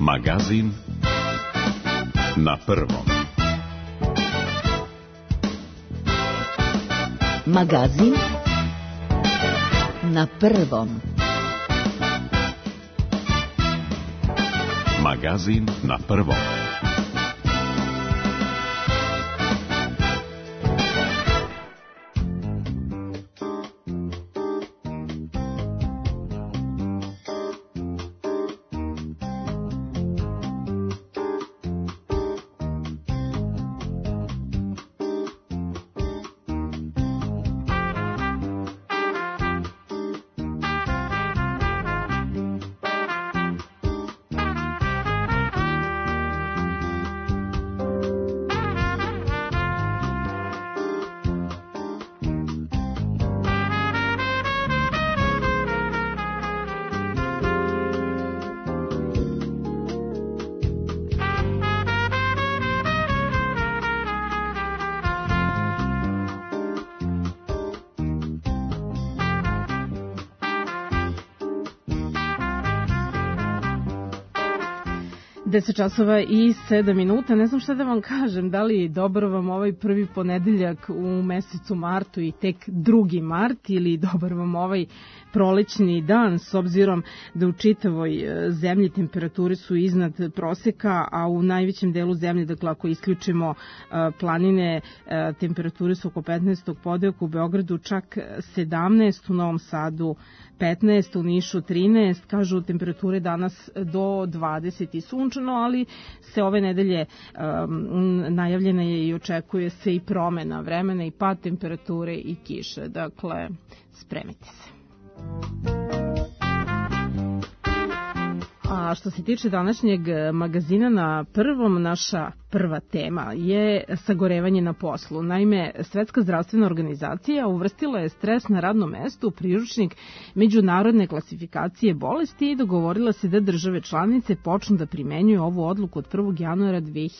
Magazin na prvom. Magazin na prvom. Magazin na prvom. Časova i 7 minuta. Ne znam šta da vam kažem, da li dobar vam ovaj prvi ponedeljak u mesecu martu i tek 2. mart ili dobar vam ovaj prolećni dan, s obzirom da u čitavoj zemlji temperaturi su iznad proseka, a u najvećem delu zemlje, dakle ako isključimo planine, temperature su oko 15. Podujaka, u Beogradu čak 17, u Novom Sadu 15, u Nišu 13, kažu temperature danas do 20 i sunčano, ali se ove nedelje najavljena je i očekuje se i promena vremena i pad temperature i kiše, dakle spremite se. A što se tiče današnjeg magazina na prvom, naša prva tema je sagorevanje na poslu. Naime, Svetska zdravstvena organizacija uvrstila je stres na radnom mestu u priručnik međunarodne klasifikacije bolesti i dogovorila se da države članice počnu da primenjuju ovu odluku od 1. januara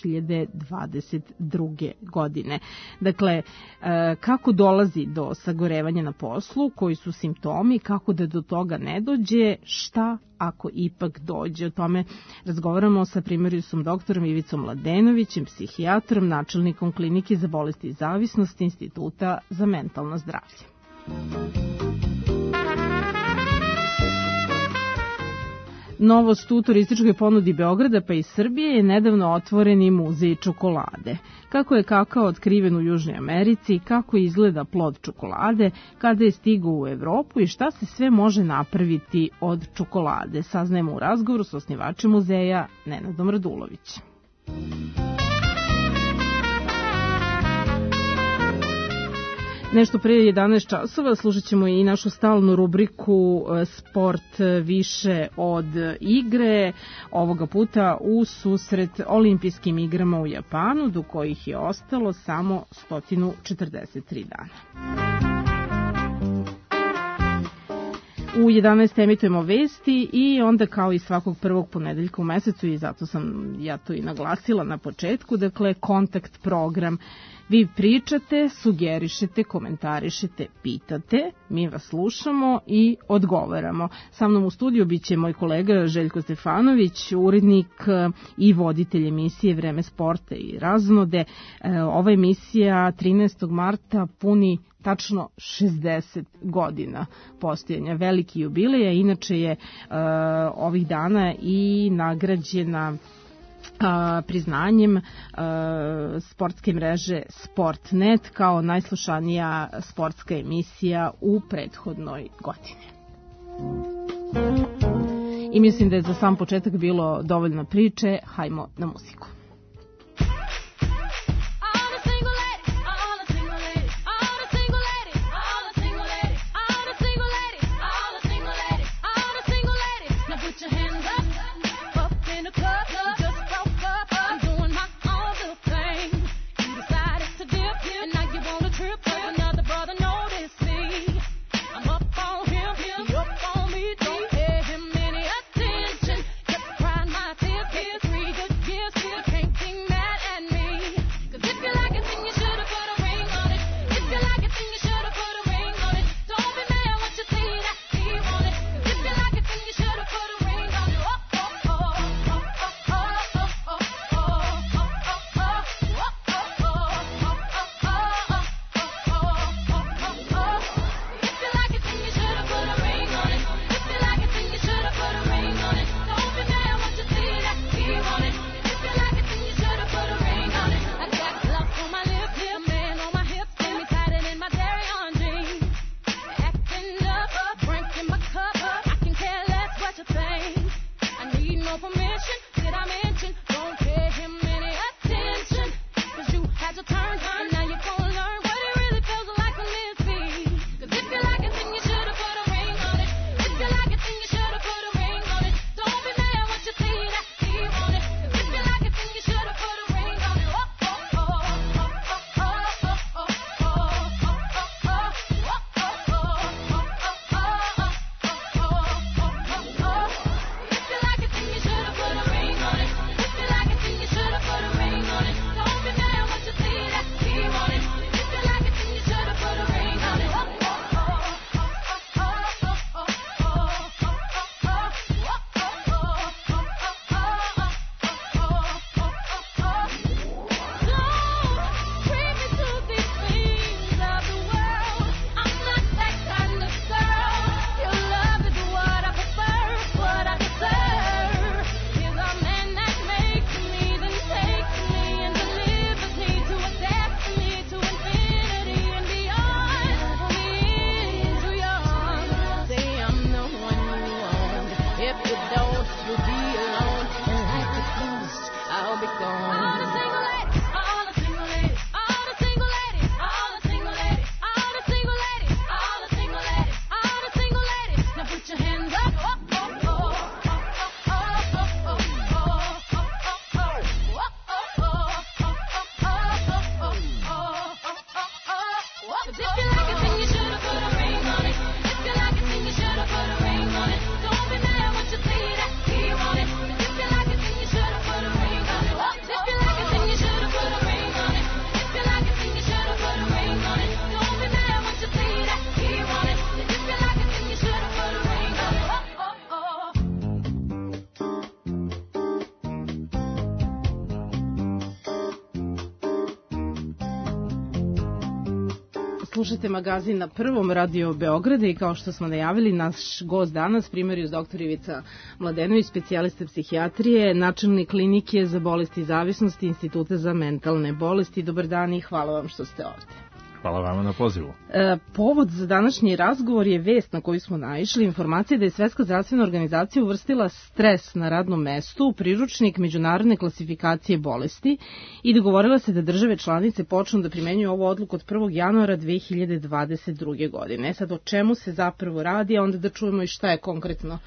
2022. godine. Dakle, kako dolazi do sagorevanja na poslu, koji su simptomi, kako da do toga ne dođe, šta ako ipak dođe. O tome razgovaramo sa primarijusom doktorom Ivicom Mladenovićem, psihijatrom, načelnikom klinike za bolesti i zavisnosti Instituta za mentalno zdravlje. Novost u turističkoj ponudi Beograda pa i Srbije je nedavno otvoreni muzej čokolade. Kako je kakao otkriven u Južnoj Americi, kako izgleda plod čokolade, kada je stigao u Evropu i šta se sve može napraviti od čokolade, saznajemo u razgovoru s osnivačem muzeja Nenadom Radulovićem. Nešto pre 11 časova slušat ćemo i našu stalnu rubriku Sport više od igre, ovoga puta u susret olimpijskim igrama u Japanu, do kojih je ostalo samo 143 dana. U 11 emitujemo vesti i onda kao i svakog prvog ponedeljka u mesecu, i zato sam ja to i naglasila na početku, dakle kontakt program. Vi pričate, sugerišete, komentarišete, pitate, mi vas slušamo i odgovaramo. Sa mnom u studiju biće moj kolega Željko Stefanović, urednik i voditelj emisije Vreme sporta i raznode. Ova emisija 13. marta puni tačno 60 godina postojanja, veliki jubilej, a inače je ovih dana i nagrađena priznanjem sportske mreže Sportnet kao najslušanija sportska emisija u prethodnoj godini. I mislim da je za sam početak bilo dovoljno priče, hajmo na muziku. Can't Slušajte magazin na Prvom, Radio Beograda, i kao što smo najavili, naš gost danas, primarijus dr. Ivica Mladenović, specijalista psihijatrije, načelnik klinike za bolesti i zavisnosti Instituta za mentalne bolesti. Dobar dan i hvala vam što ste ovde. Hvala vama na pozivu. Povod za današnji razgovor je vest na koju smo naišli, informacija da je Svetska zdravstvena organizacija uvrstila stres na radnom mestu u priručnik međunarodne klasifikacije bolesti i dogovorila se da države članice počnu da primenjuju ovu odluku od 1. januara 2022. godine. Sad, o čemu se zapravo radi, a onda da čujemo i šta je konkretno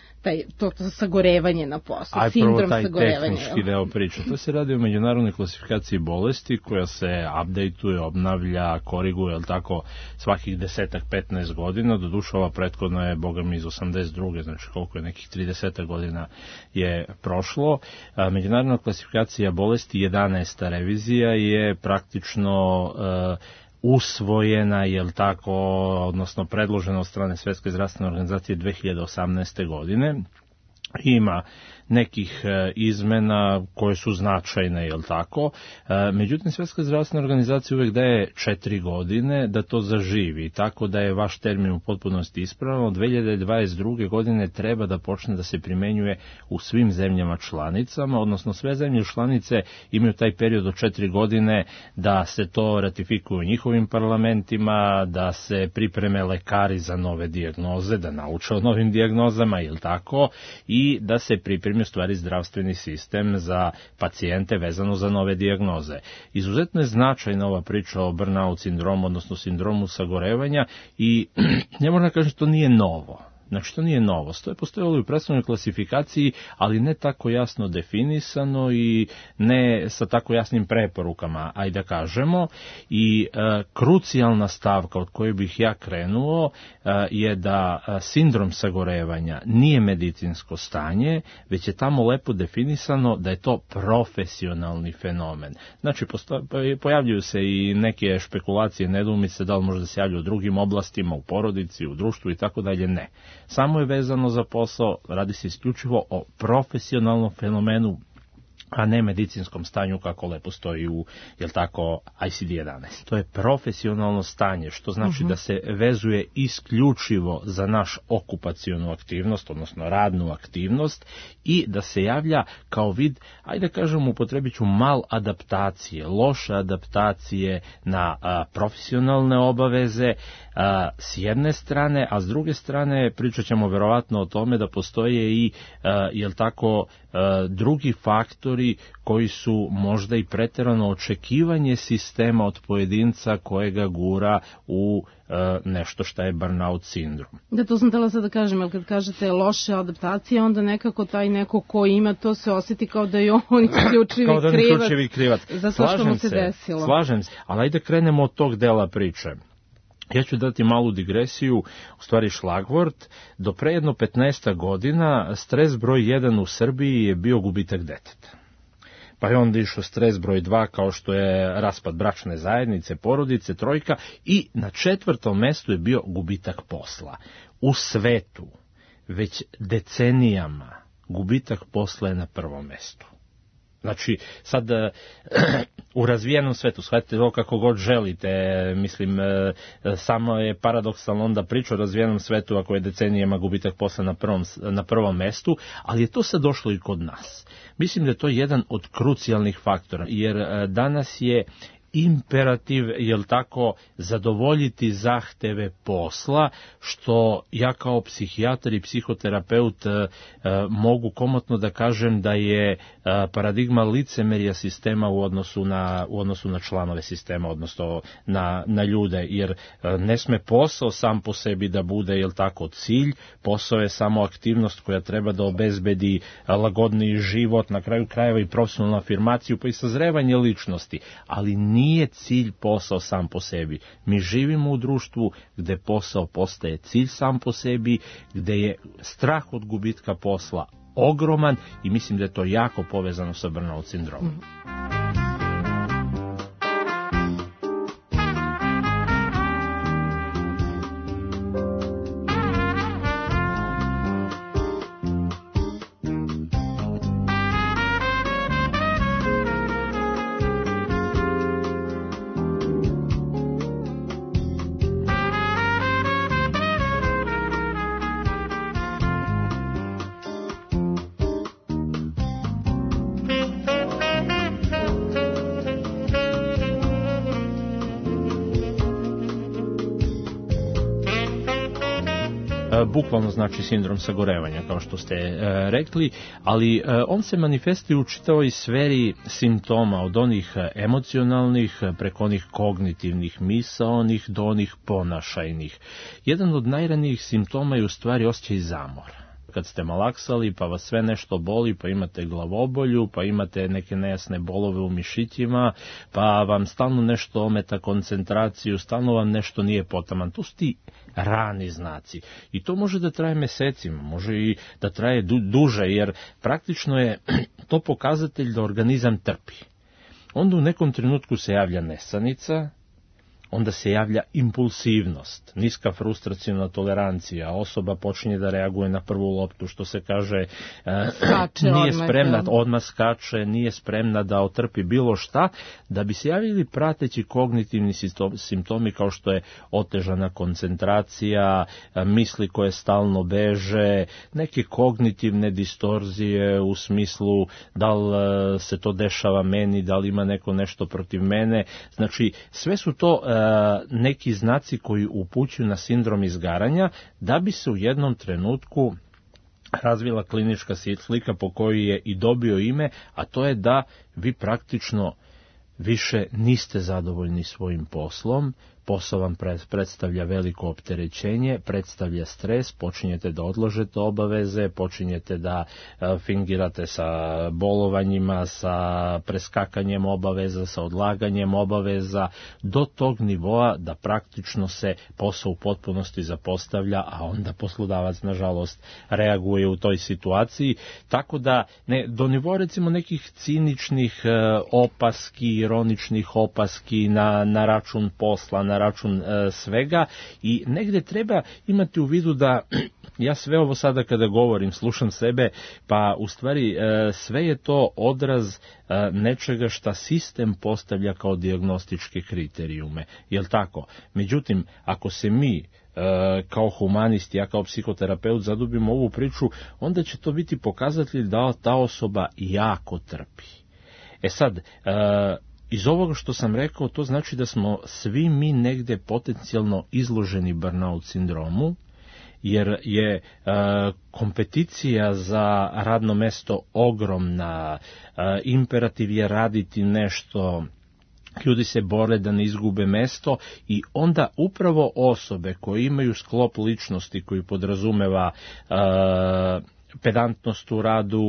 to sagorevanje na poslu, sindrom sagorevanja. Taj tehnički deo priče. To se radi o međunarodnoj klasifikaciji bolesti koja se updateuje, obnavlja, koriguje, ali tako, svakih 10-15 godina. Doduše, ova prethodna je, boga mi, iz 82. Znači koliko je, nekih 30 godina je prošlo. Međunarodna klasifikacija bolesti, 11. revizija, je praktično usvojena, jel tako, odnosno predložena od strane Svetske zdravstvene organizacije 2018. godine. Ima nekih izmena koje su značajne, jel tako? Međutim, Svetska zdravstvena organizacija uvek daje 4 godine da to zaživi, tako da je vaš termin u potpunosti ispravan. Od 2022. godine treba da počne da se primenjuje u svim zemljama članicama, odnosno sve zemlje članice imaju taj period od 4 godine da se to ratifikuju u njihovim parlamentima, da se pripreme lekari za nove dijagnoze, da nauče o novim dijagnozama, jel tako? I da se pripremi u stvari zdravstveni sistem za pacijente vezano za nove dijagnoze. Izuzetno je značajna ova priča o burnout sindromu, odnosno sindromu sagorevanja, i ne moram da kažem što nije novo. Znači, to nije novost. To je postojalo i u predstavnoj klasifikaciji, ali ne tako jasno definisano i ne sa tako jasnim preporukama, ajde da kažemo. I krucijalna stavka od koje bih ja krenuo je da sindrom sagorevanja nije medicinsko stanje, već je tamo lepo definisano da je to profesionalni fenomen. Znači, pojavljuju se i neke špekulacije, nedoumice, da li možda se javlja u drugim oblastima, u porodici, u društvu i tako dalje. Ne. Samo je vezano za posao, radi se isključivo o profesionalnom fenomenu, a ne medicinskom stanju kako lepo stoji u, jel tako, ICD-11. To je profesionalno stanje, što znači da se vezuje isključivo za naš okupacionu aktivnost, odnosno radnu aktivnost, i da se javlja kao vid, ajde da kažemo, upotrebit ću mal adaptacije, loše adaptacije na profesionalne obaveze s jedne strane, a s druge strane pričat ćemo verovatno o tome da postoje i, jel tako, drugi faktori koji su možda i preterano očekivanje sistema od pojedinca kojega gura u nešto što je burnout sindrom. Da, to sam htjela sad da kažem, jer kad kažete loše adaptacije, onda nekako taj neko ko ima to se osjeti kao da je on isključivi krivac. Zato što mu se desilo. Slažem se, ali ajde krenemo od tog dela priče. Ja ću dati malu digresiju, u stvari šlagvort. Do pre jedno 15 godina stres broj 1 u Srbiji je bio gubitak deteta. Pa je onda išao stres broj 2 kao što je raspad bračne zajednice, porodice, trojka, i na 4. mestu je bio gubitak posla. U svetu već decenijama gubitak posla je na 1. mestu. Znači, sad u razvijenom svetu, shvatite to kako god želite, mislim, samo je paradoksalno onda priča o razvijenom svetu ako je decenijama gubitak posla na prvom mestu, ali je to sad došlo i kod nas. Mislim da je to jedan od krucijalnih faktora, jer danas je imperativ, jel tako, zadovoljiti zahteve posla, što ja kao psihijatar i psihoterapeut mogu komotno da kažem da je paradigma licemerja sistema u odnosu na članove sistema, odnosno na ljude, jer ne sme posao sam po sebi da bude, jel tako, cilj. Posao je samo aktivnost koja treba da obezbedi lagodniji život, na kraju krajeva i profesionalnu afirmaciju, pa i sazrevanje ličnosti, ali nije cilj posao sam po sebi. Mi živimo u društvu gde posao postaje cilj sam po sebi, gde je strah od gubitka posla ogroman, i mislim da je to jako povezano sa burnout sindromom. bukvalno znači sindrom sagorevanja, kao što ste rekli, ali on se manifestuje u čitavoj sferi simptoma, od onih emocionalnih, preko onih kognitivnih, misaonih, do onih ponašajnih. Jedan od najranijih simptoma je u stvari osjećaj zamora. Kad ste malaksali, pa vas sve nešto boli, pa imate glavobolju, pa imate neke nejasne bolove u mišićima, pa vam stalno nešto ometa koncentraciju, stalno vam nešto nije potaman. To su ti rani znaci. I to može da traje mesecima, može i da traje duže, jer praktično je to pokazatelj da organizam trpi. Onda u nekom trenutku se javlja nesanica, onda se javlja impulsivnost, niska frustracijna tolerancija, osoba počinje da reaguje na prvu loptu, što se kaže, nije spremna, odmah skače, nije spremna da otrpi bilo šta, da bi se javili prateći kognitivni simptomi kao što je otežana koncentracija, misli koje stalno beže, neke kognitivne distorzije u smislu da li se to dešava meni, da li ima neko nešto protiv mene. Znači, sve su to neki znaci koji upućuju na sindrom izgaranja, da bi se u jednom trenutku razvila klinička slika po kojoj je i dobio ime, a to je da vi praktično više niste zadovoljni svojim poslom, posao vam predstavlja veliko opterećenje, predstavlja stres, počinjete da odložete obaveze, počinjete da fingirate sa bolovanjima, sa preskakanjem obaveza, sa odlaganjem obaveza, do tog nivoa da praktično se posao u potpunosti zapostavlja, a onda poslodavac, nažalost, reaguje u toj situaciji. Tako da, do nivoa recimo nekih ciničnih opaski, ironičnih opaski na račun posla, na račun svega, i negde treba imati u vidu da ja sve ovo sada kada govorim, slušam sebe, pa u stvari sve je to odraz nečega šta sistem postavlja kao dijagnostičke kriterijume, jel tako? Međutim, ako se mi kao humanisti, ja kao psihoterapeut zadubimo ovu priču, onda će to biti pokazatelj da ta osoba jako trpi. E sad, iz ovoga što sam rekao, to znači da smo svi mi negde potencijalno izloženi burnout sindromu, jer je kompeticija za radno mesto ogromna, imperativ je raditi nešto, ljudi se bore da ne izgube mesto, i onda upravo osobe koje imaju sklop ličnosti koji podrazumeva pedantnost u radu,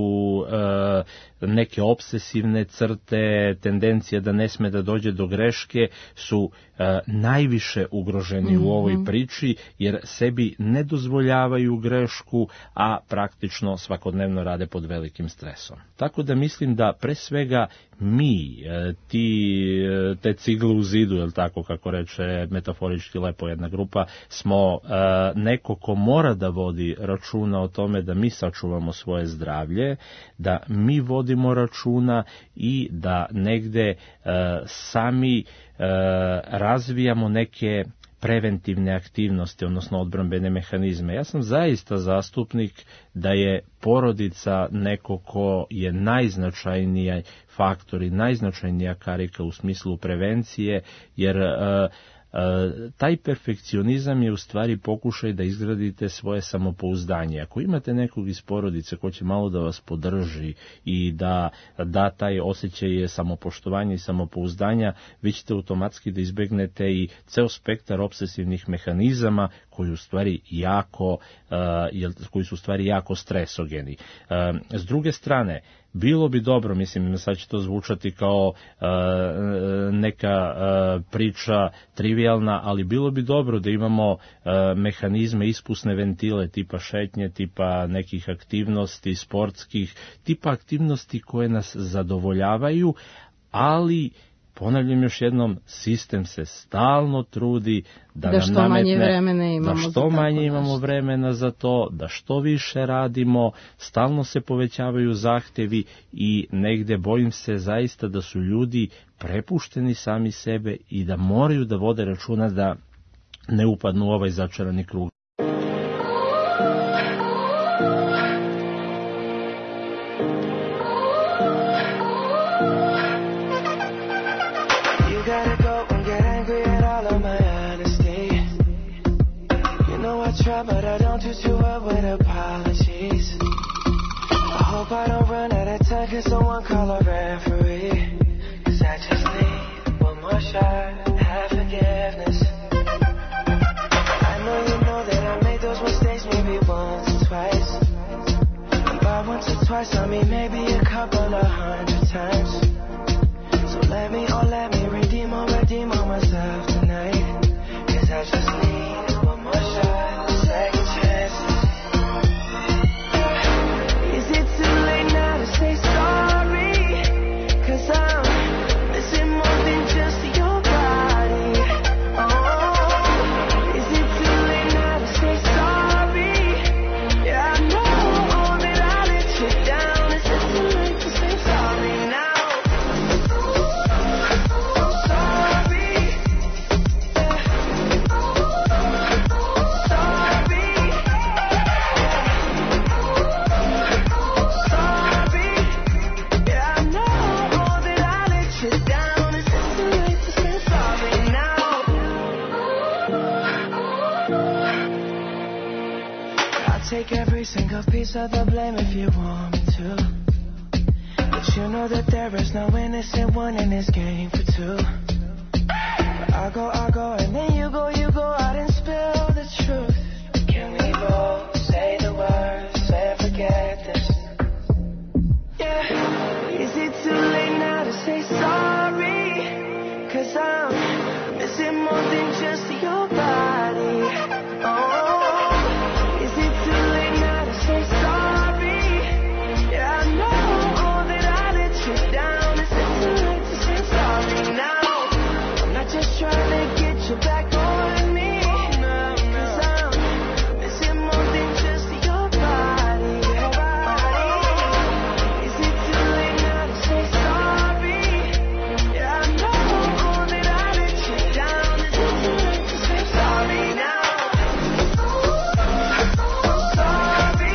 neke obsesivne crte, tendencija da ne sme da dođe do greške, su najviše ugroženi u ovoj priči, jer sebi ne dozvoljavaju grešku, a praktično svakodnevno rade pod velikim stresom. Tako da mislim da pre svega mi, te cigle u zidu, jel tako, kako reče metaforički lepo jedna grupa, smo neko ko mora da vodi računa o tome da mi sačuvamo svoje zdravlje, da mi vodimo računa i da negde sami razvijamo neke preventivne aktivnosti, odnosno odbrambene mehanizme. Ja sam zaista zastupnik da je porodica neko ko je najznačajniji faktor i najznačajnija karika u smislu prevencije, jer taj perfekcionizam je u stvari pokušaj da izgradite svoje samopouzdanje. Ako imate nekog iz porodice ko će malo da vas podrži i da taj osjećaj samopoštovanja i samopouzdanja, vi ćete automatski da izbegnete i ceo spektar obsesivnih mehanizama koji su u stvari jako stresogeni. S druge strane, bilo bi dobro, mislim, sad će to zvučati kao neka priča trivialna, ali bilo bi dobro da imamo mehanizme, ispusne ventile tipa šetnje, tipa nekih aktivnosti sportskih, tipa aktivnosti koje nas zadovoljavaju, ali ponavljam još jednom, sistem se stalno trudi da nam što nametne, manje imamo vremena za to, da što više radimo, stalno se povećavaju zahtevi i negde bojim se zaista da su ljudi prepušteni sami sebe i da moraju da vode računa da ne upadnu u ovaj začarani krug. Gotta go and get angry at all of my honesty. You know I I try, but I don't do too well with apologies. I hope I don't run out of time, can someone call a referee? Cause I just need one more shot, have forgiveness. I know you know that I made those mistakes maybe once or twice. By once or twice, I mean maybe a couple of 100 times. So let me redeem on myself tonight. Cause I just need one more shot, second chances. Is it too late now to say sorry? Cause I'm missing more than just your body. Oh, is it too late now to say sorry? Yeah, I know that I let you down. Is it too late to say sorry now? Take every single piece of the blame if you want me to. But you know that there is no innocent one in this game for two. But I go, and then you go out and spill the truth. Can we both say the words and forget this? Yeah. Is it too late now to say sorry? Cause I'm missing more than just your body. Oh. Back on me, cause I'm missing more than just your body. Is it too late now to say sorry? Yeah, I know that I let you down. Is it too late to say sorry now? Sorry.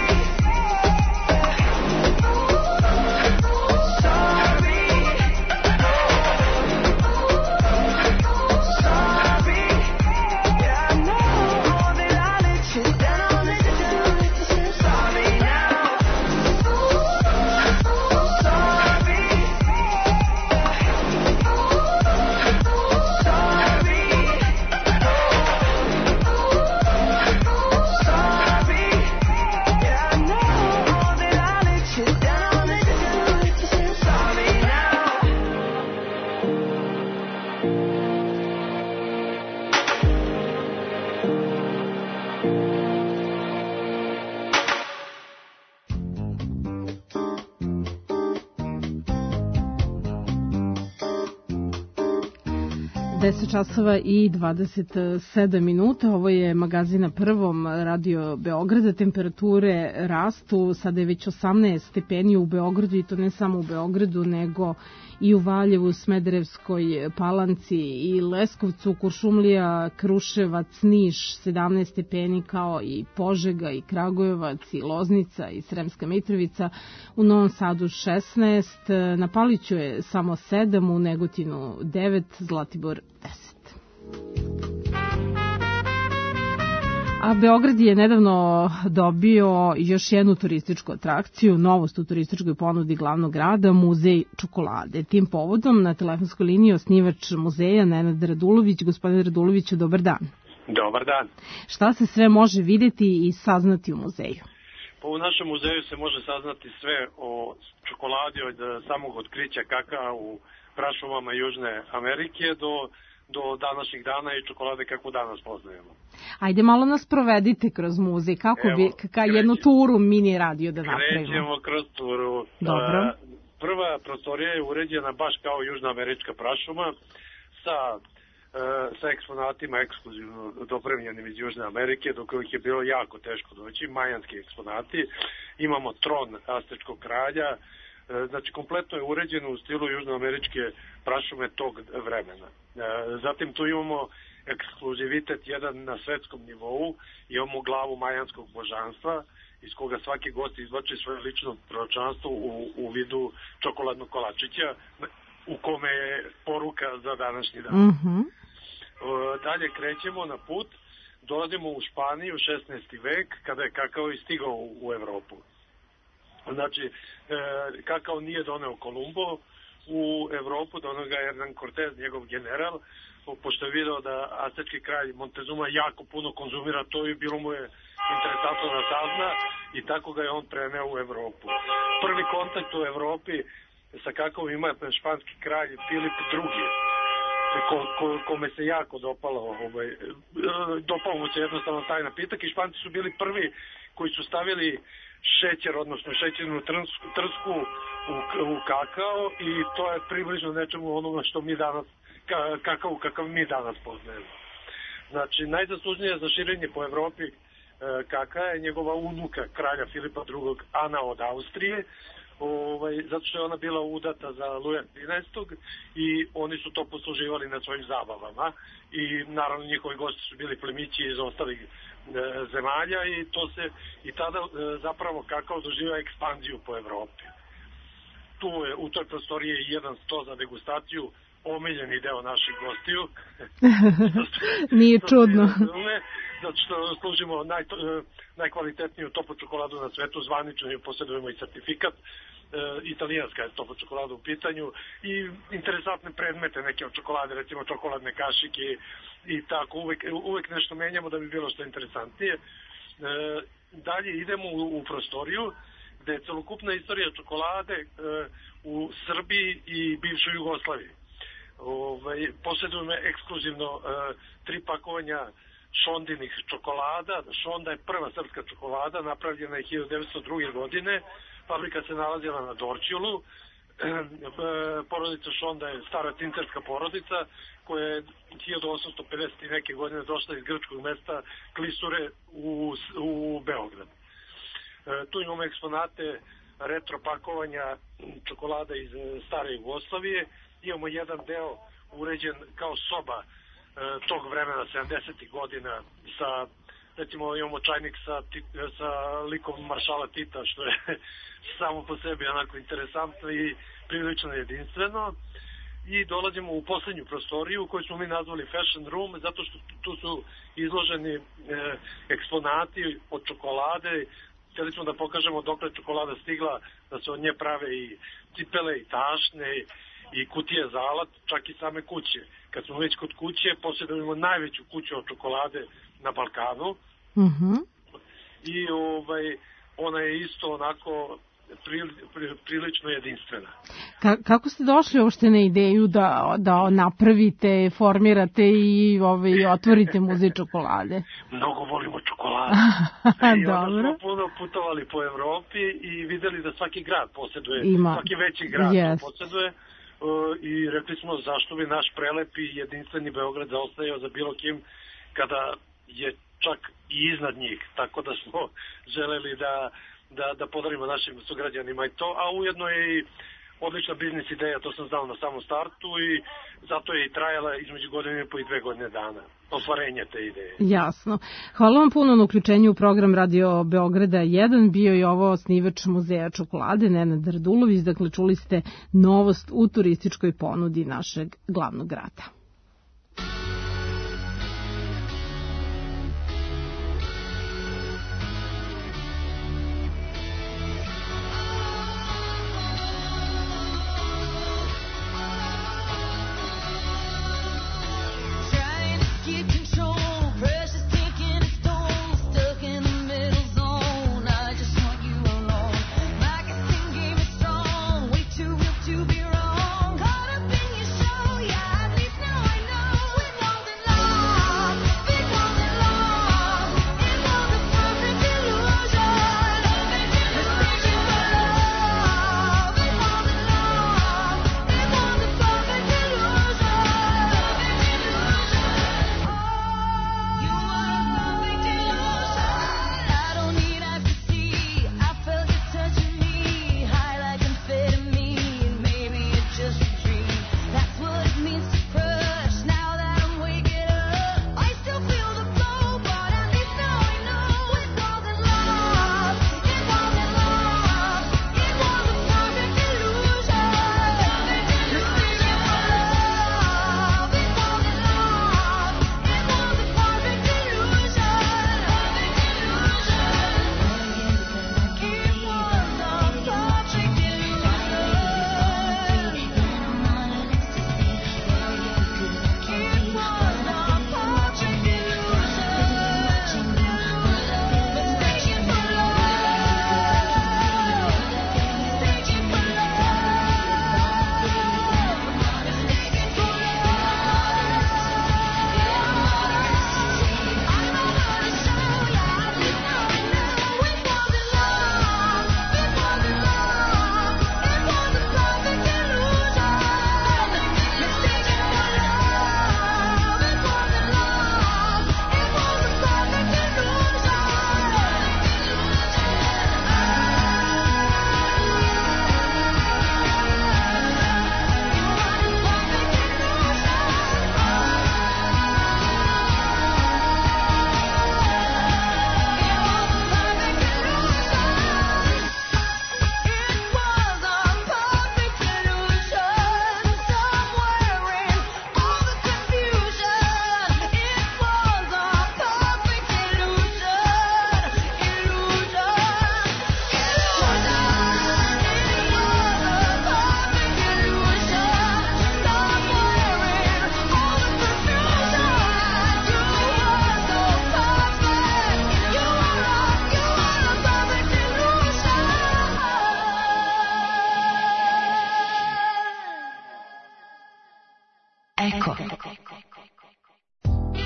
časova i 27 minuta. Ovo je magazin na Prvom, Radio Beograda. Temperature rastu, sada je već 18 stepeni u Beogradu i to ne samo u Beogradu, nego i u Valjevu, Smederevskoj Palanci i Leskovcu, Kuršumlija, Kruševac, Niš 17 stepeni, kao i Požega i Kragujevac i Loznica i Sremska Mitrovica, u Novom Sadu 16, na Paliću je samo 7, u Negotinu 9, Zlatibor 10. A Beograd je nedavno dobio još jednu turističku atrakciju, novost u turističkoj ponudi glavnog grada, Muzej čokolade. Tim povodom na telefonskoj liniji osnivač muzeja Nenad Radulović. Gospodin Raduloviću, dobar dan. Dobar dan. Šta se sve može videti i saznati u muzeju? Pa u našem muzeju se može saznati sve o čokoladi od samog otkrića kakaa u prašumama Južne Amerike do današnjih dana i čokolade kako danas poznajemo. Ajde, malo nas provedite kroz muzej, kako bi jednu turu mini radio da napravimo. Krećemo kroz turu. Dobro. Prva prostorija je uređena baš kao južnoamerička prašuma sa eksponatima ekskluzivno dopremljenim iz Južne Amerike, do kojih je bilo jako teško doći, majanski eksponati. Imamo tron Aztečkog kralja, znači kompletno je uređeno u stilu južnoameričke prašume tog vremena. Zatim tu imamo ekskluzivitet jedan na svetskom nivou, imamo glavu majanskog božanstva iz koga svaki gost izvlači svoje lično proročanstvo u vidu čokoladnog kolačića u kome je poruka za današnji dan. Mm-hmm. Dalje krećemo na put dolazimo u Španiju, 16. vek, kada je kakao i stigao u Evropu. Znači, kakao nije doneo Kolumbo u Evropu, doneo ga Hernan Cortez, njegov general, pošto je video da aztečki kralj Montezuma jako puno konzumira to i bilo mu je interesantno da sazna i tako ga je on preneo u Evropu. Prvi kontakt u Evropi sa kakaom ima španski kralj Filip II, kome se jako dopalo mu se jednostavno taj napitak i Španci su bili prvi koji su stavili šećer, odnosno šećernu trsku u kakao i to je približno nečemu onome što mi danas kakao kakav mi danas poznajemo. Znači, najzaslužnija za širenje po Evropi kaka je njegova unuka kralja Filipa II. Ana od Austrije, zato što je ona bila udata za Luja XIII i oni su to posluživali na svojim zabavama i naravno njihovi gosti su bili plemići iz ostalih zemalja i tada zapravo kakao doživio ekspanziju po Evropi. Tu je u toj prostoriji je jedan sto za degustaciju, omiljeni deo naših gostiju. Nije čudno. Zato što služimo najkvalitetniju toplu čokoladu na svetu, zvanično i posjedujemo i certifikat. Italijanska je topla čokolada u pitanju i interesantne predmete neke od čokolade, recimo čokoladne kašike i tako, uvek nešto menjamo da bi bilo što interesantnije. Dalje idemo u prostoriju gde je celokupna istorija čokolade u Srbiji i bivšoj Jugoslaviji. Posjedujemo ekskluzivno 3 pakovanja Šondinih čokolada. Šonda je prva srpska čokolada, napravljena je 1902. godine. Fabrika se nalazila na Dorćolu. Porodica Šonda je stara cinterska porodica koja je 1850. neke godine došla iz grčkog mesta Klisure u Beograd. Tu imamo eksponate retro pakovanja čokolada iz stare Jugoslavije. Imamo jedan deo uređen kao soba tog vremena, 70. godina, sa, recimo imamo čajnik sa likom maršala Tita, što je samo po sebi onako interesantno i prilično jedinstveno. I dolazimo u poslednju prostoriju koju smo mi nazvali Fashion Room, zato što tu su izloženi eksponati od čokolade. Htjeli smo da pokažemo dokle čokolada stigla, da se od nje prave i cipele i tašne i kutije za alat, čak i same kuće. Kad smo već kod kuće, posjedujemo najveću kuću od čokolade na Balkanu. I ona je isto onako prilično jedinstvena. Kako ste došli uopšte na ideju da napravite, formirate i otvorite muzej čokolade? Mnogo volimo čokoladu. I onda smo puno putovali po Evropi i videli da svaki grad posjeduje, svaki veći grad posjeduje. I rekli smo zašto bi naš prelep i jedinstveni Beograd zaostajao za bilo kim kada je čak i iznad njih, tako da smo želeli da podarimo našim sugrađanima i to, a ujedno je i odlična biznis ideja, to sam znao na samom startu i zato je i trajala između godine i 2 godine dana ostvarenje te ideje. Jasno. Hvala vam puno na uključenju u program Radio Beograda 1. Bio je ovo osnivač muzeja čokolade Nenad Radulović, dakle čuli ste novost u turističkoj ponudi našeg glavnog grada. To be wrong, caught up in your show, yeah, at least now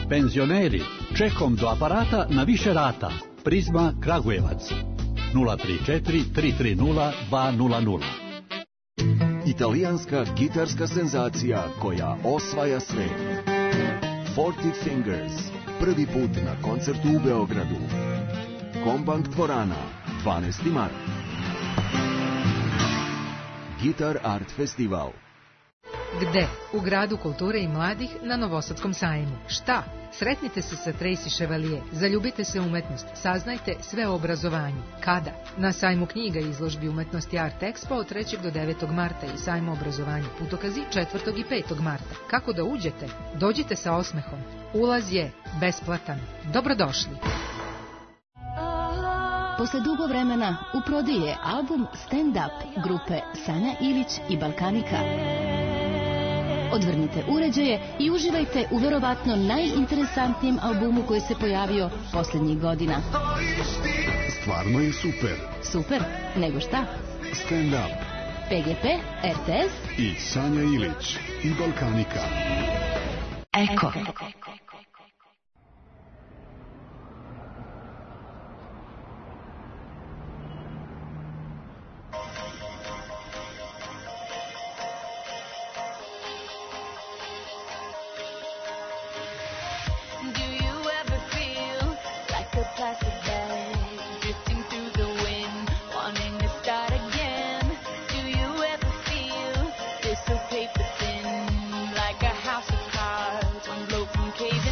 Penzioneri, čekom do aparata na više rata. Prizma Kragujevac 034 330 200. Italijanska gitarska senzacija koja osvaja svet. 40 Fingers, prvi put na koncertu u Beogradu. Kombank dvorana, 12. mart. Guitar Art Festival. Gde? U Gradu kulture i mladih na Novosadskom sajmu. Šta? Sretnite se sa Tracy Chevalier, zaljubite se u umetnost, saznajte sve o obrazovanju. Kada? Na sajmu knjiga i izložbi umetnosti Art Expo od 3. do 9. marta i sajmu obrazovanja Putokazi 4. i 5. marta. Kako da uđete? Dođite sa osmehom. Ulaz je besplatan. Dobrodošli. Posle dugo vremena u prodaji je album Stand Up grupe Sanja Ilić i Balkanika. Odvrnite uređaje i uživajte u verovatno najinteresantnijem albumu koji se pojavio posljednjih godina. Stvarno je super. Super? Nego šta? Stand Up. PGP, RTS i Sanja Ilić i Balkanika. Eko. Cave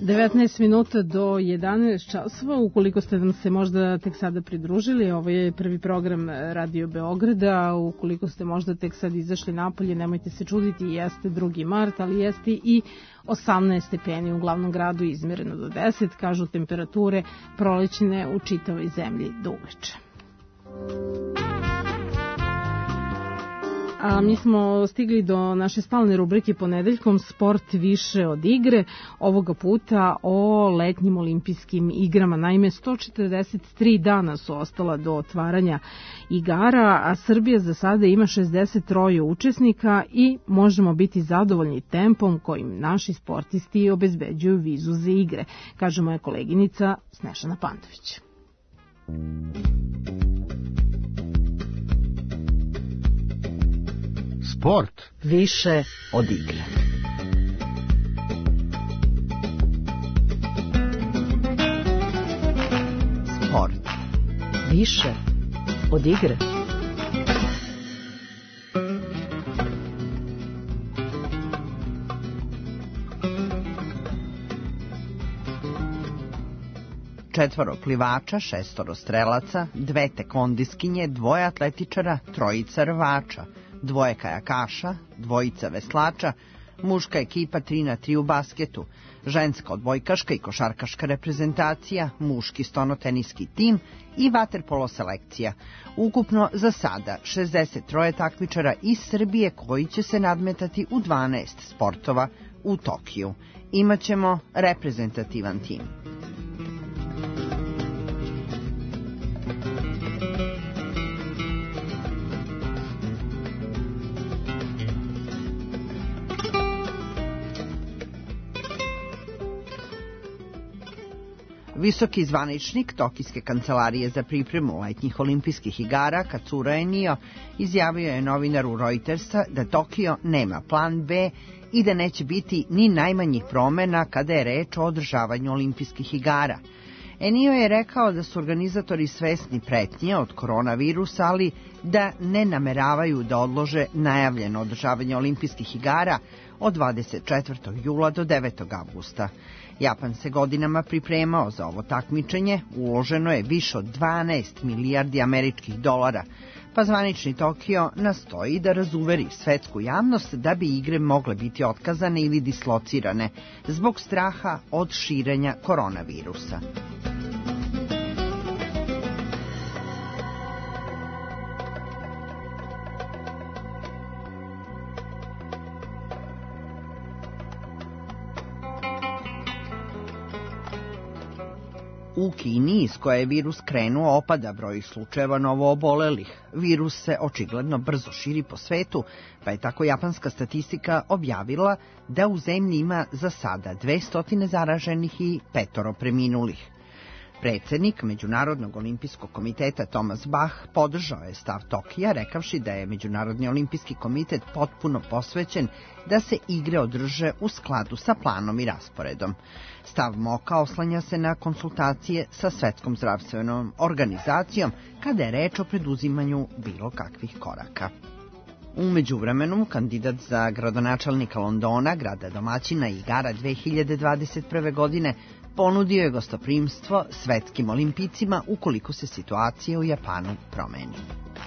19 minuta do 11 časova, ukoliko ste nam se možda tek sada pridružili, ovo je prvi program Radio Beograda, ukoliko ste možda tek sad izašli napolje, nemojte se čuditi, jeste 2. mart, ali jeste i 18 stepeni u glavnom gradu, izmereno do 10, kažu temperature prolećne u čitavoj zemlji do uveče. A mi smo stigli do naše stalne rubrike ponedeljkom Sport više od igre, ovoga puta o letnjim olimpijskim igrama. Naime, 143 dana su ostala do otvaranja igara, a Srbija za sada ima 63 učesnika i možemo biti zadovoljni tempom kojim naši sportisti obezbeđuju vizu za igre, kaže moja koleginica Snešana Pantović. Sport više od igre. Sport više od igre. Četvoro plivača, 6 strelaca, 2 tekondiskinje, 2 atletičara, 3 rvača, 2 kajakaša, 2 veslača, muška ekipa 3x3 u basketu, ženska odbojkaška i košarkaška reprezentacija, muški stonoteniski tim i vaterpolo selekcija. Ukupno za sada 63 takmičara iz Srbije koji će se nadmetati u 12 sportova u Tokiju. Imaćemo reprezentativan tim. Visoki zvaničnik Tokijske kancelarije za pripremu letnjih olimpijskih igara Katsura Enio izjavio je novinaru Reutersa da Tokio nema plan B i da neće biti ni najmanjih promena kada je reč o održavanju olimpijskih igara. Enio je rekao da su organizatori svesni pretnje od koronavirusa, ali da ne nameravaju da odlože najavljeno održavanje olimpijskih igara od 24. jula do 9. avgusta. Japan se godinama pripremao za ovo takmičenje, uloženo je više od 12 milijardi američkih dolara, pa zvanični Tokio nastoji da razuveri svetsku javnost da bi igre mogle biti otkazane ili dislocirane zbog straha od širenja koronavirusa. U Kini, iz koje je virus krenuo, opada broj slučajeva novoobolelih. Virus se očigledno brzo širi po svetu, pa je tako japanska statistika objavila da u zemlji ima za sada 200 zaraženih i 5 preminulih. Predsednik Međunarodnog olimpijskog komiteta Thomas Bach podržao je stav Tokija, rekavši da je Međunarodni olimpijski komitet potpuno posvećen da se igre održe u skladu sa planom i rasporedom. Stav MOKA oslanja se na konsultacije sa Svetskom zdravstvenom organizacijom kada je reč o preduzimanju bilo kakvih koraka. U međuvremenu, kandidat za gradonačelnika Londona, grada domaćina igara 2021. godine, ponudio je gostoprimstvo svetskim olimpijcima ukoliko se situacija u Japanu promeni.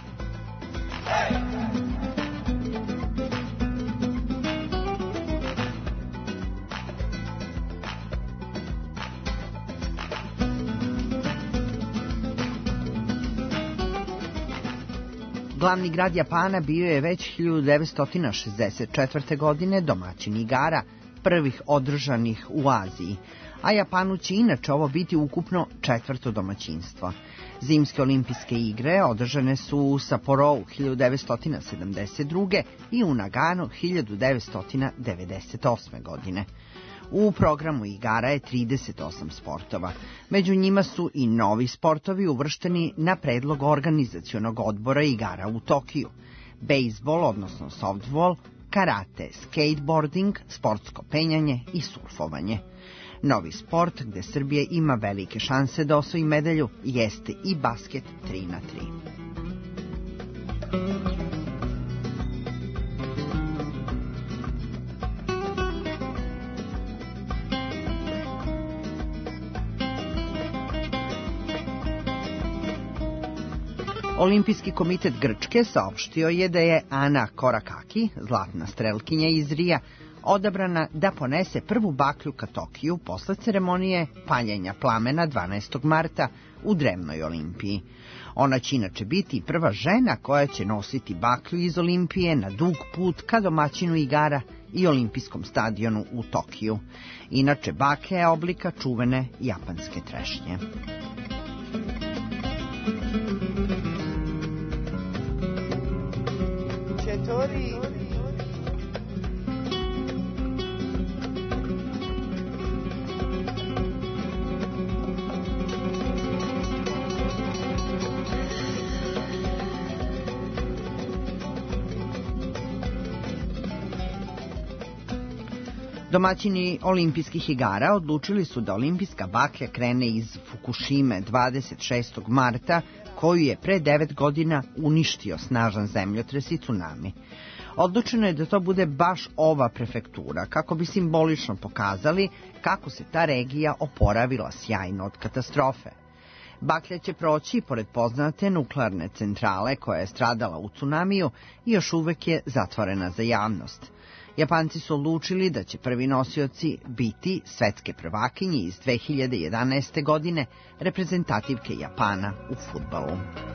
Glavni grad Japana bio je već 1964. godine domaćin igara, prvih održanih u Aziji, a Japanu će inače ovo biti ukupno 4. domaćinstvo. Zimske olimpijske igre održane su u Saporou 1972. i u Naganu 1998. godine. U programu igara je 38 sportova. Među njima su i novi sportovi uvršteni na predlog organizacionog odbora igara u Tokiju. Bejsbol, odnosno softball, karate, skateboarding, sportsko penjanje i surfovanje. Novi sport gde Srbija ima velike šanse da osvoji medalju jeste i basket 3x3. Olimpijski komitet Grčke saopštio je da je Ana Korakaki, zlatna strelkinja iz Rija, odabrana da ponese prvu baklju ka Tokiju posle ceremonije paljenja plamena 12. marta u drevnoj Olimpiji. Ona će inače biti prva žena koja će nositi baklju iz Olimpije na dug put ka domaćinu igara i olimpijskom stadionu u Tokiju. Inače, baklja je oblika čuvene japanske trešnje. Domaćini olimpijskih igara odlučili su da olimpijska baklja krene iz Fukushime 26. marta, koju je pre 9 godina uništio snažan zemljotres i tsunami. Odlučeno je da to bude baš ova prefektura, kako bi simbolično pokazali kako se ta regija oporavila sjajno od katastrofe. Baklja će proći pored poznate nuklearne centrale koja je stradala u tsunamiju i još uvek je zatvorena za javnost. Japanci su odlučili da će prvi nosioci biti svetske prvakinje iz 2011. godine, reprezentativke Japana u fudbalu.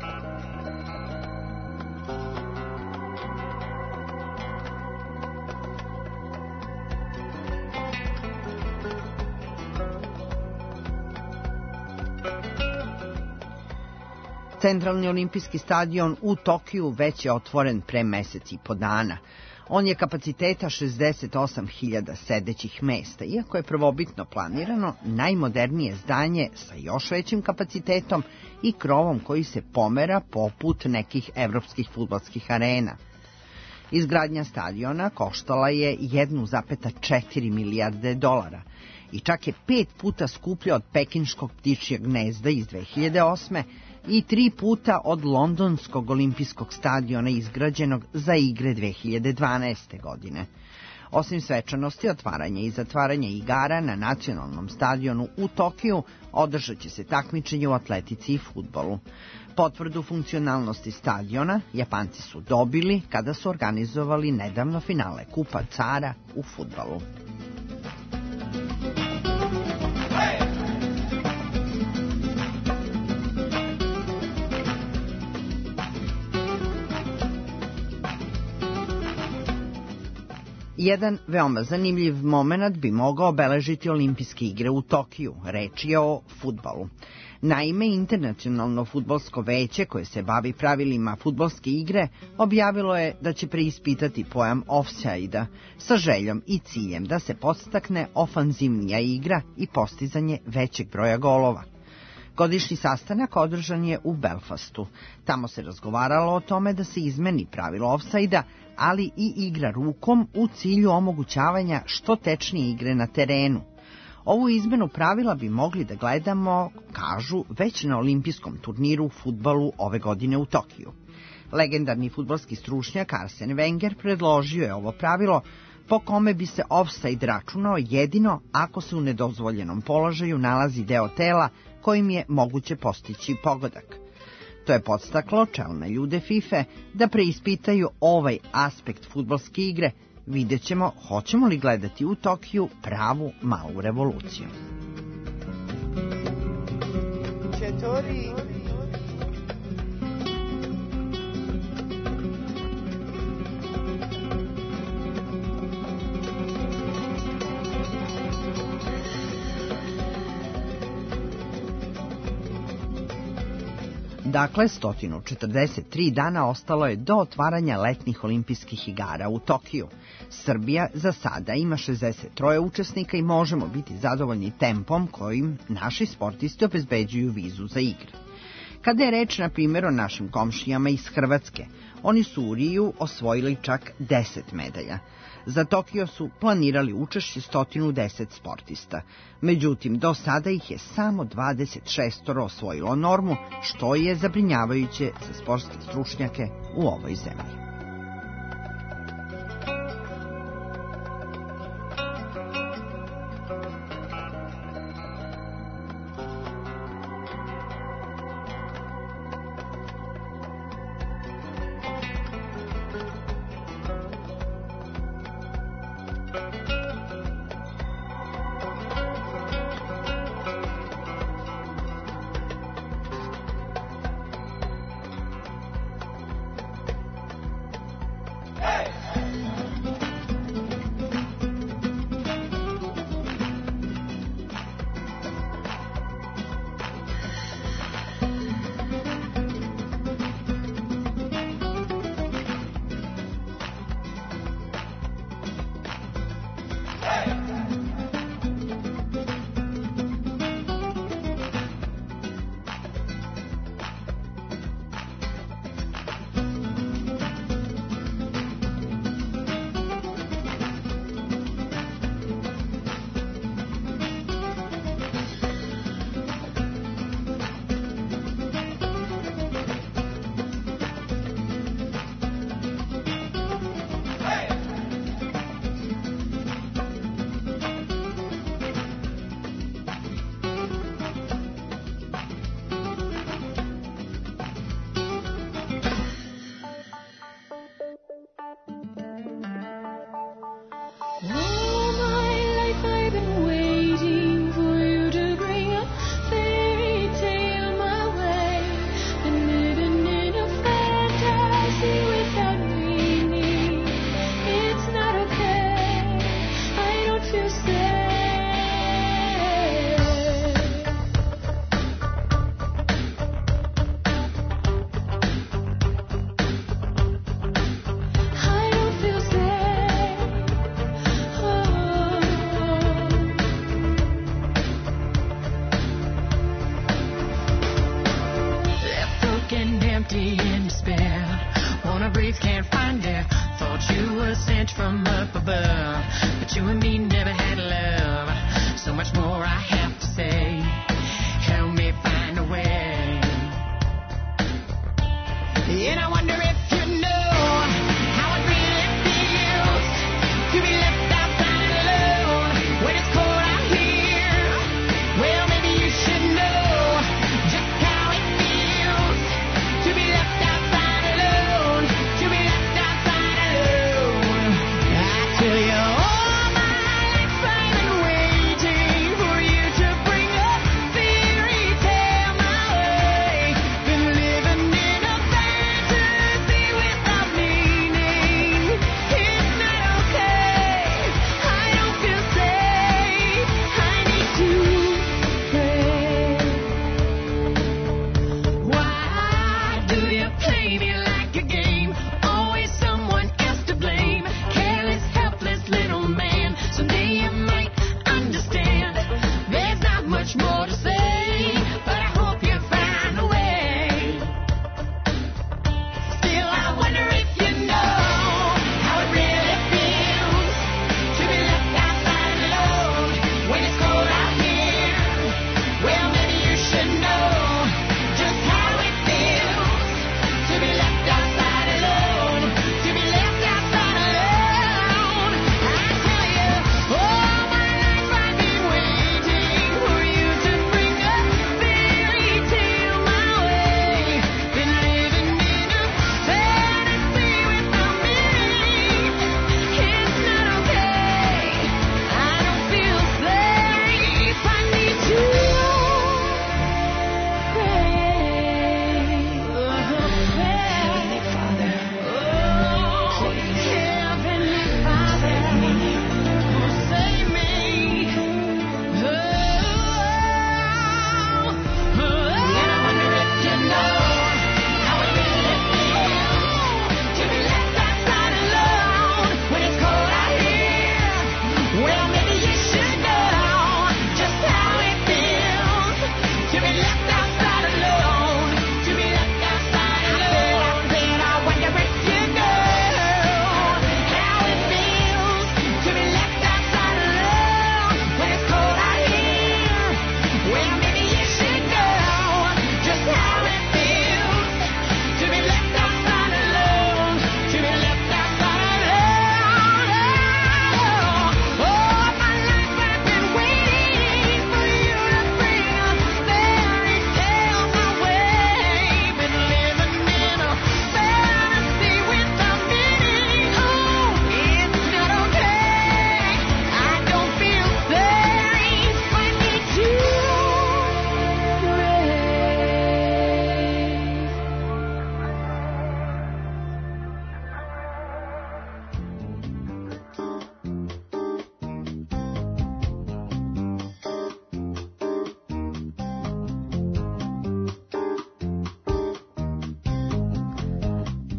Centralni olimpijski stadion u Tokiju već je otvoren pre mesec i po dana. On je kapaciteta 68.000 sedećih mesta, iako je prvobitno planirano najmodernije zdanje sa još većim kapacitetom i krovom koji se pomera poput nekih evropskih fudbalskih arena. Izgradnja stadiona koštala je 1,4 milijarde dolara i čak je 5 puta skuplja od pekinškog ptičjeg gnezda iz 2008. i 3 puta od londonskog olimpijskog stadiona izgrađenog za igre 2012. godine. Osim svečanosti, otvaranja i zatvaranja igara na nacionalnom stadionu u Tokiju, održat će se takmičenje u atletici i fudbalu. Potvrdu funkcionalnosti stadiona Japanci su dobili kada su organizovali nedavno finale Kupa cara u fudbalu. Jedan veoma zanimljiv moment bi mogao obeležiti olimpijske igre u Tokiju. Reč je o fudbalu. Naime, Internacionalno fudbalsko veće, koje se bavi pravilima fudbalske igre, objavilo je da će preispitati pojam ofsaida sa željom i ciljem da se podstakne ofanzivnija igra i postizanje većeg broja golova. Godišnji sastanak održan je u Belfastu. Tamo se razgovaralo o tome da se izmeni pravilo ofsaida, ali i igra rukom u cilju omogućavanja što tečnije igre na terenu. Ovu izmenu pravila bi mogli da gledamo, kažu, već na olimpijskom turniru u fudbalu ove godine u Tokiju. Legendarni fudbalski stručnjak Arsene Wenger predložio je ovo pravilo po kome bi se ofsajd računao jedino ako se u nedozvoljenom položaju nalazi deo tela kojim je moguće postići pogodak. To je podstaklo čelne ljude FIFA da preispitaju ovaj aspekt fudbalske igre. Vidjet ćemo hoćemo li gledati u Tokiju pravu malu revoluciju. Dakle, 143 dana ostalo je do otvaranja letnjih olimpijskih igara u Tokiju. Srbija za sada ima 63 učesnika i možemo biti zadovoljni tempom kojim naši sportisti obezbeđuju vizu za igre. Kada je reč, na primjer, o našim komšijama iz Hrvatske, oni su u Riju osvojili čak 10 medalja. Za Tokio su planirali učešće 110 sportista. Međutim, do sada ih je samo 26 osvojilo normu, što je zabrinjavajuće za sportske stručnjake u ovoj zemlji.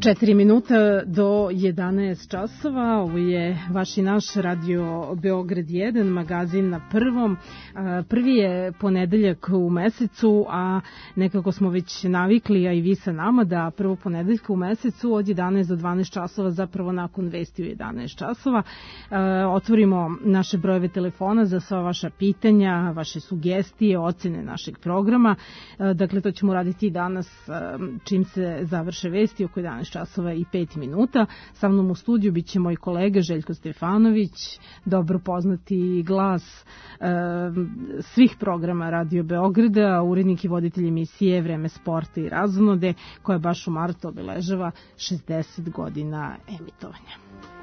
4 minuta do 11 časova. Ovo je vaš i naš radio Beograd 1, magazin na prvom. Prvi je ponedeljak u mesecu, a nekako smo već navikli, a i vi sa nama, da prvo ponedeljka u mesecu od 11 do 12 časova, zapravo nakon vesti u 11 časova, otvorimo naše brojeve telefona za sva vaša pitanja, vaše sugestije, ocene našeg programa. Dakle, to ćemo raditi i danas čim se završe vesti oko 11 časova i 5 minuta. Sa mnom u studiju bit će moj kolega Željko Stefanović, dobro poznati glas svih programa Radio Beograda, urednik i voditelj emisije Vreme sporta i razonode, koja baš u martu obeležava 60 godina emitovanja.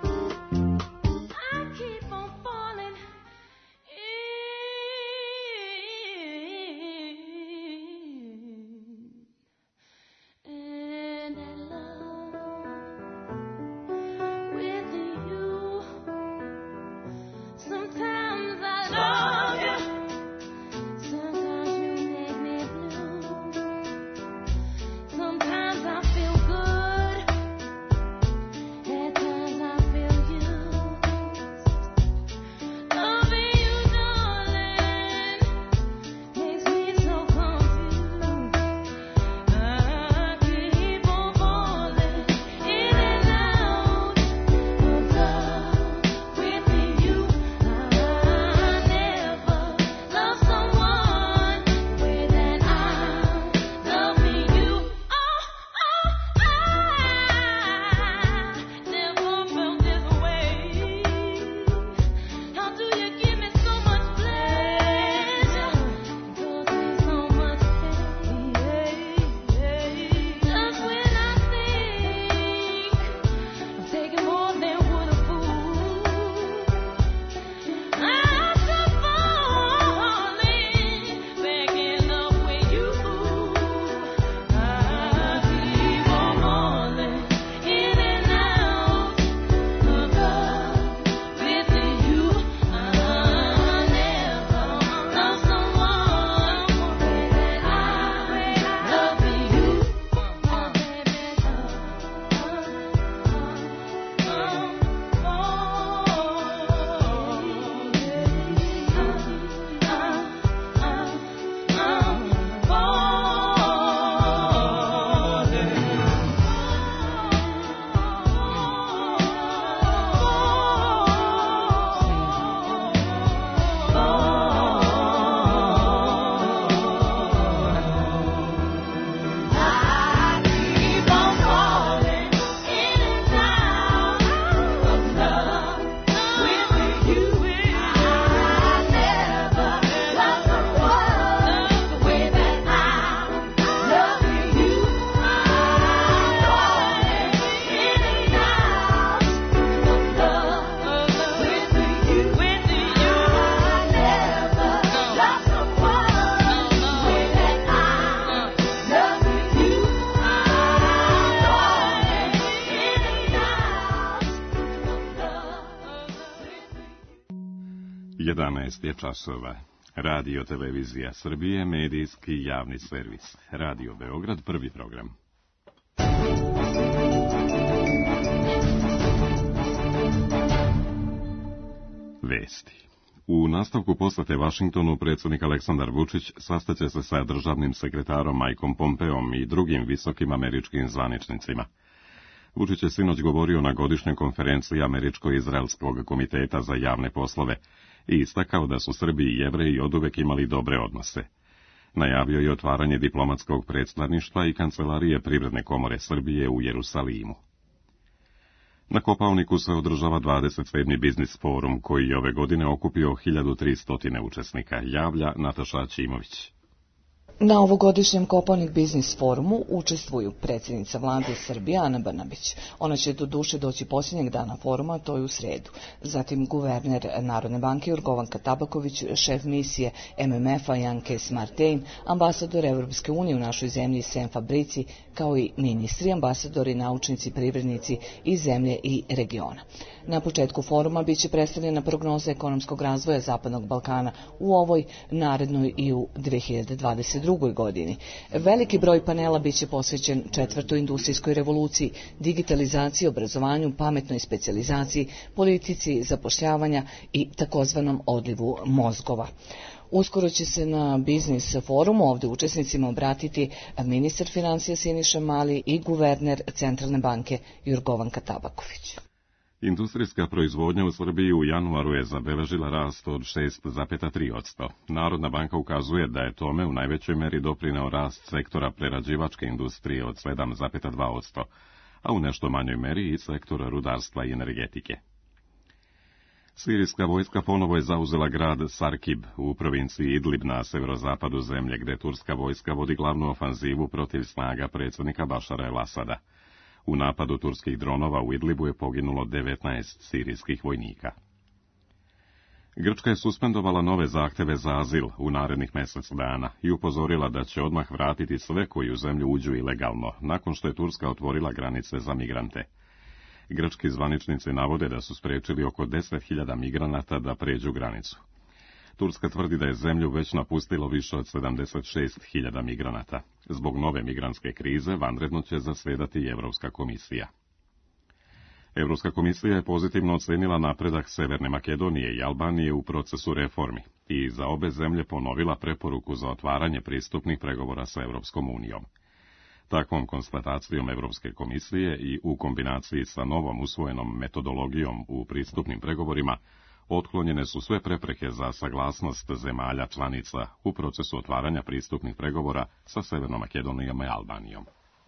Je časova. Radio Televizija Srbije, medijski javni servis. Radio Beograd, prvi program. Vesti. U nastavku posete Vašingtonu predsjednik Aleksandar Vučić sastaće se sa državnim sekretarom Mikeom Pompeom i drugim visokim američkim zvaničnicima. Vučić je sinoć govorio na godišnjoj konferenciji Američko-Izraelskog komiteta za javne poslove i istakao da su Srbi i Jevreji oduvek imali dobre odnose. Najavio je otvaranje diplomatskog predstavništva i kancelarije Privredne komore Srbije u Jerusalimu. Na Kopaoniku se održava 27. biznis forum, koji je ove godine okupio 1300 učesnika, javlja Nataša Ćimović. Na ovogodišnjem Kopaonik biznis forumu učestvuju predsjednica vlade Srbije Ana Brnabić. Ona će do duše doći posljednjeg dana foruma, to je u sredu. Zatim guverner Narodne banke Jorgovanka Tabaković, šef misije MMF-a Jan Kees-Martin, ambasador Evropske unije u našoj zemlji Sem Fabrici, kao i ministri, ambasadori, naučnici, privrednici iz zemlje i regiona. Na početku foruma biće predstavljena prognoza ekonomskog razvoja Zapadnog Balkana u ovoj, narednoj i u 2022. 2022. godini. Veliki broj panela biće posvećen četvrtoj industrijskoj revoluciji, digitalizaciji, obrazovanju, pametnoj specijalizaciji, politici zapošljavanja i takozvanom odlivu mozgova. Uskoro će se na biznis forumu ovdje učesnicima obratiti ministar financija Siniša Mali i guverner Centralne banke Jorgovanka Tabaković. Industrijska proizvodnja u Srbiji u januaru je zabeležila rast od 6,3%. Narodna banka ukazuje da je tome u najvećoj meri doprineo rast sektora prerađivačke industrije od 7,2%, a u nešto manjoj meri i sektora rudarstva i energetike. Sirijska vojska ponovo je zauzela grad Sarkib u provinciji Idlib na severozapadu zemlje, gde turska vojska vodi glavnu ofanzivu protiv snaga predsjednika Bašara el-Asada. U napadu turskih dronova u Idlibu je poginulo 19 sirijskih vojnika. Grčka je suspendovala nove zahteve za azil u narednih mjesec dana i upozorila da će odmah vratiti sve koji u zemlju uđu ilegalno, nakon što je Turska otvorila granice za migrante. Grčki zvaničnici navode da su spriječili oko 10.000 migranata da pređu granicu. Turska tvrdi da je zemlju već napustilo više od 76.000 migranata. Zbog nove migrantske krize vanredno će zasjedati i Europska komisija. Europska komisija je pozitivno ocenila napredak Severne Makedonije i Albanije u procesu reformi i za obe zemlje ponovila preporuku za otvaranje pristupnih pregovora sa Europskom unijom. Takvom konstatacijom Europske komisije i u kombinaciji sa novom usvojenom metodologijom u pristupnim pregovorima otklonjene su sve prepreke za saglasnost zemalja članica u procesu otvaranja pristupnih pregovora sa Severnom Makedonijom i Albanijom.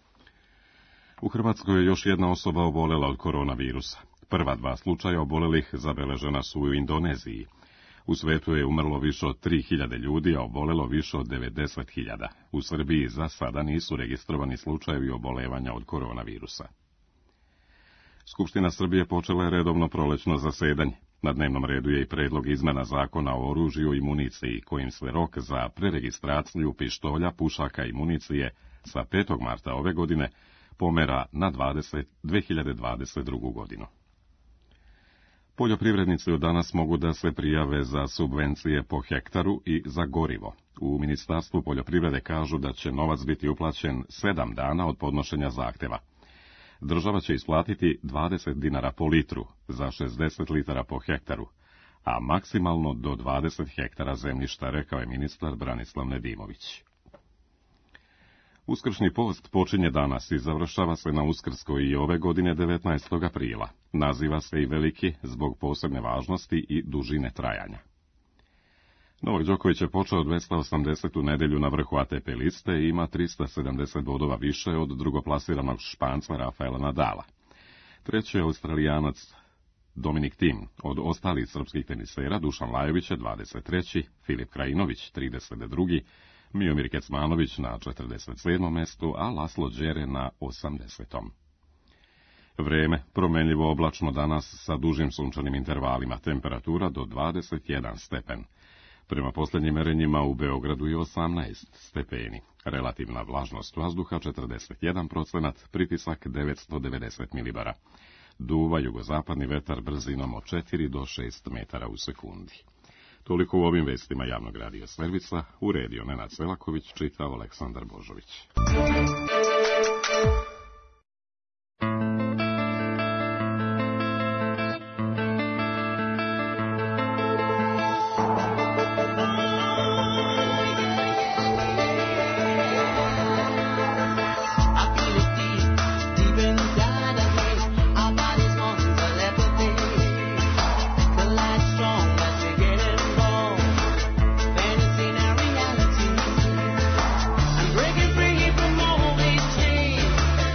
U Hrvatskoj je još jedna osoba obolela od koronavirusa. Prva 2 slučaja obolelih zabeležena su u Indoneziji. U svetu je umrlo više od 3.000 ljudi, a obolelo više od 90.000. U Srbiji za sada nisu registrovani slučajevi obolevanja od koronavirusa. Skupština Srbije počela je redovno prolećno zasedanje. Na dnevnom redu je i predlog izmena zakona o oružju i municiji, kojim se rok za preregistraciju pištolja, pušaka i municije sa 5. marta ove godine pomera na 2022. godinu. Poljoprivrednici od danas mogu da se prijave za subvencije po hektaru i za gorivo. U Ministarstvu poljoprivrede kažu da će novac biti uplaćen 7 dana od podnošenja zahteva. Država će isplatiti 20 dinara po litru za 60 litara po hektaru, a maksimalno do 20 hektara zemljišta, rekao je ministar Branislav Nedimović. Uskršnji post počinje danas i završava se na Uskrsko i ove godine 19. aprila. Naziva se i veliki zbog posebne važnosti i dužine trajanja. Novak Đoković je počeo 280. nedjelju na vrhu ATP liste i ima 370 bodova više od drugoplasiranog Španca Rafaela Nadala. Treći je Australijanac Dominik Thiem. Od ostalih srpskih tenisera Dušan Lajović je 23. Filip Krajinović 32. Miomir Kecmanović na 47. mjestu, a Laslo Đere na 80. Vreme promenljivo oblačno danas sa dužim sunčanim intervalima, temperatura do 21 stepen. Prema posljednjim merenjima u Beogradu je 18 stepeni. Relativna vlažnost vazduha 41%, pritisak 990 milibara. Duva jugozapadni vetar brzinom od 4 do 6 metara u sekundi. Toliko u ovim vestima javnog radija servisa, uredio Nenad Selaković, čitao Aleksandar Božović. Breaking free from all these chains.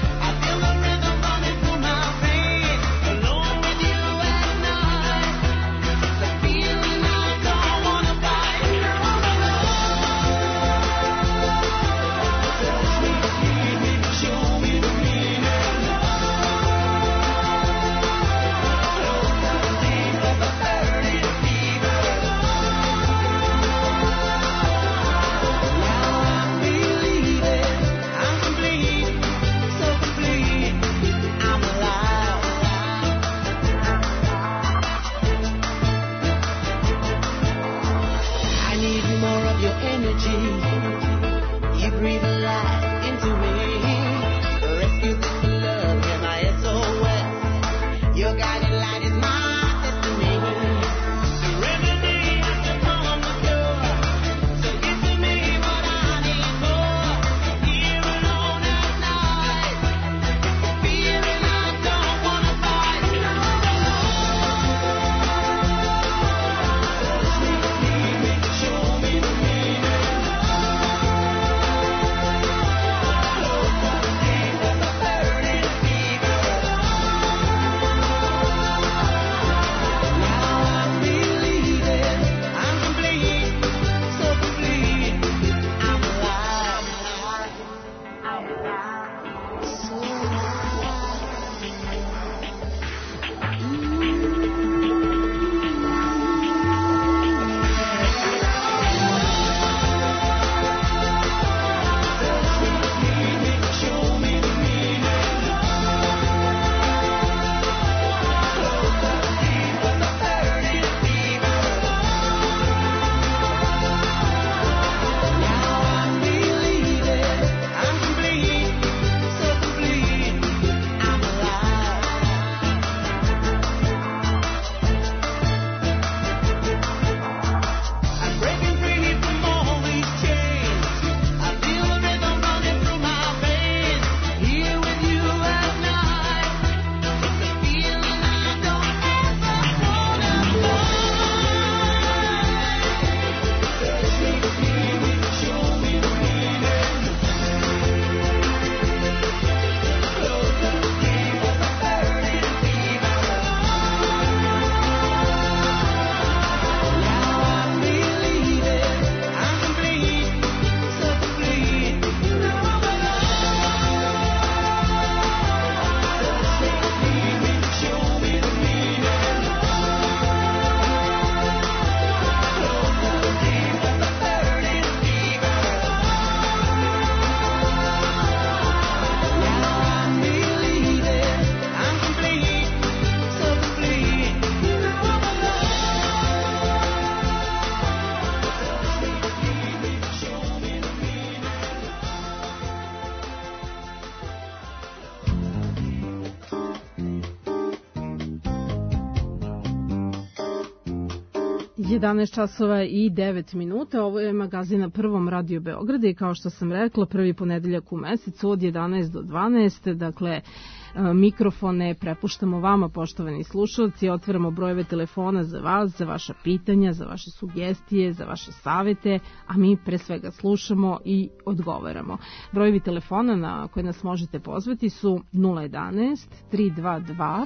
11 časova i 9 minuta. Ovo je magazin na Prvom Radio Beograda i kao što sam rekla, prvi ponedeljak u mesecu od 11 do 12. Dakle, mikrofone prepuštamo vama, poštovani slušalci, otvaramo brojeve telefona za vas, za vaša pitanja, za vaše sugestije, za vaše savete, a mi pre svega slušamo i odgovaramo. Brojevi telefona na koje nas možete pozvati su 011 322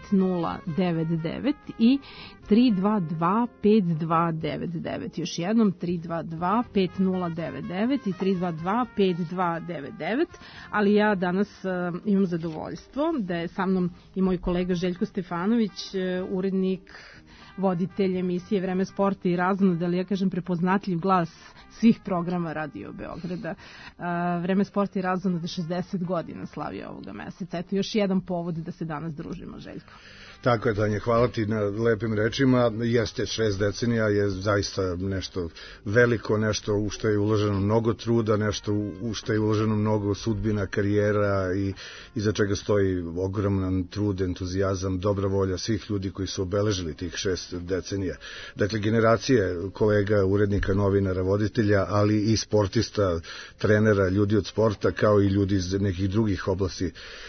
5099 i 322 5299. Još jednom 322 5099 i 322 5299. Ali ja danas imam zadovoljstvo da je sa mnom i moj kolega Željko Stefanović, urednik, voditelj emisije Vreme sporta i razonoda, ali ja kažem prepoznatljiv glas svih programa Radio Beograda. Vreme sporta i razonoda 60 godina slavi ovoga meseca. Eto, još jedan povod da se danas družimo, Željko. Tako je, Tanja, hvala ti na lepim rečima. Jeste, 6 decenija je zaista nešto veliko, nešto u što je uloženo mnogo truda, nešto u što je uloženo mnogo sudbina, karijera i iza čega stoji ogroman trud, entuzijazam, dobra volja svih ljudi koji su obeležili tih 6 decenija. Dakle, generacije kolega, urednika, novinara, voditelja, ali i sportista, trenera, ljudi od sporta, kao i ljudi iz nekih drugih oblasti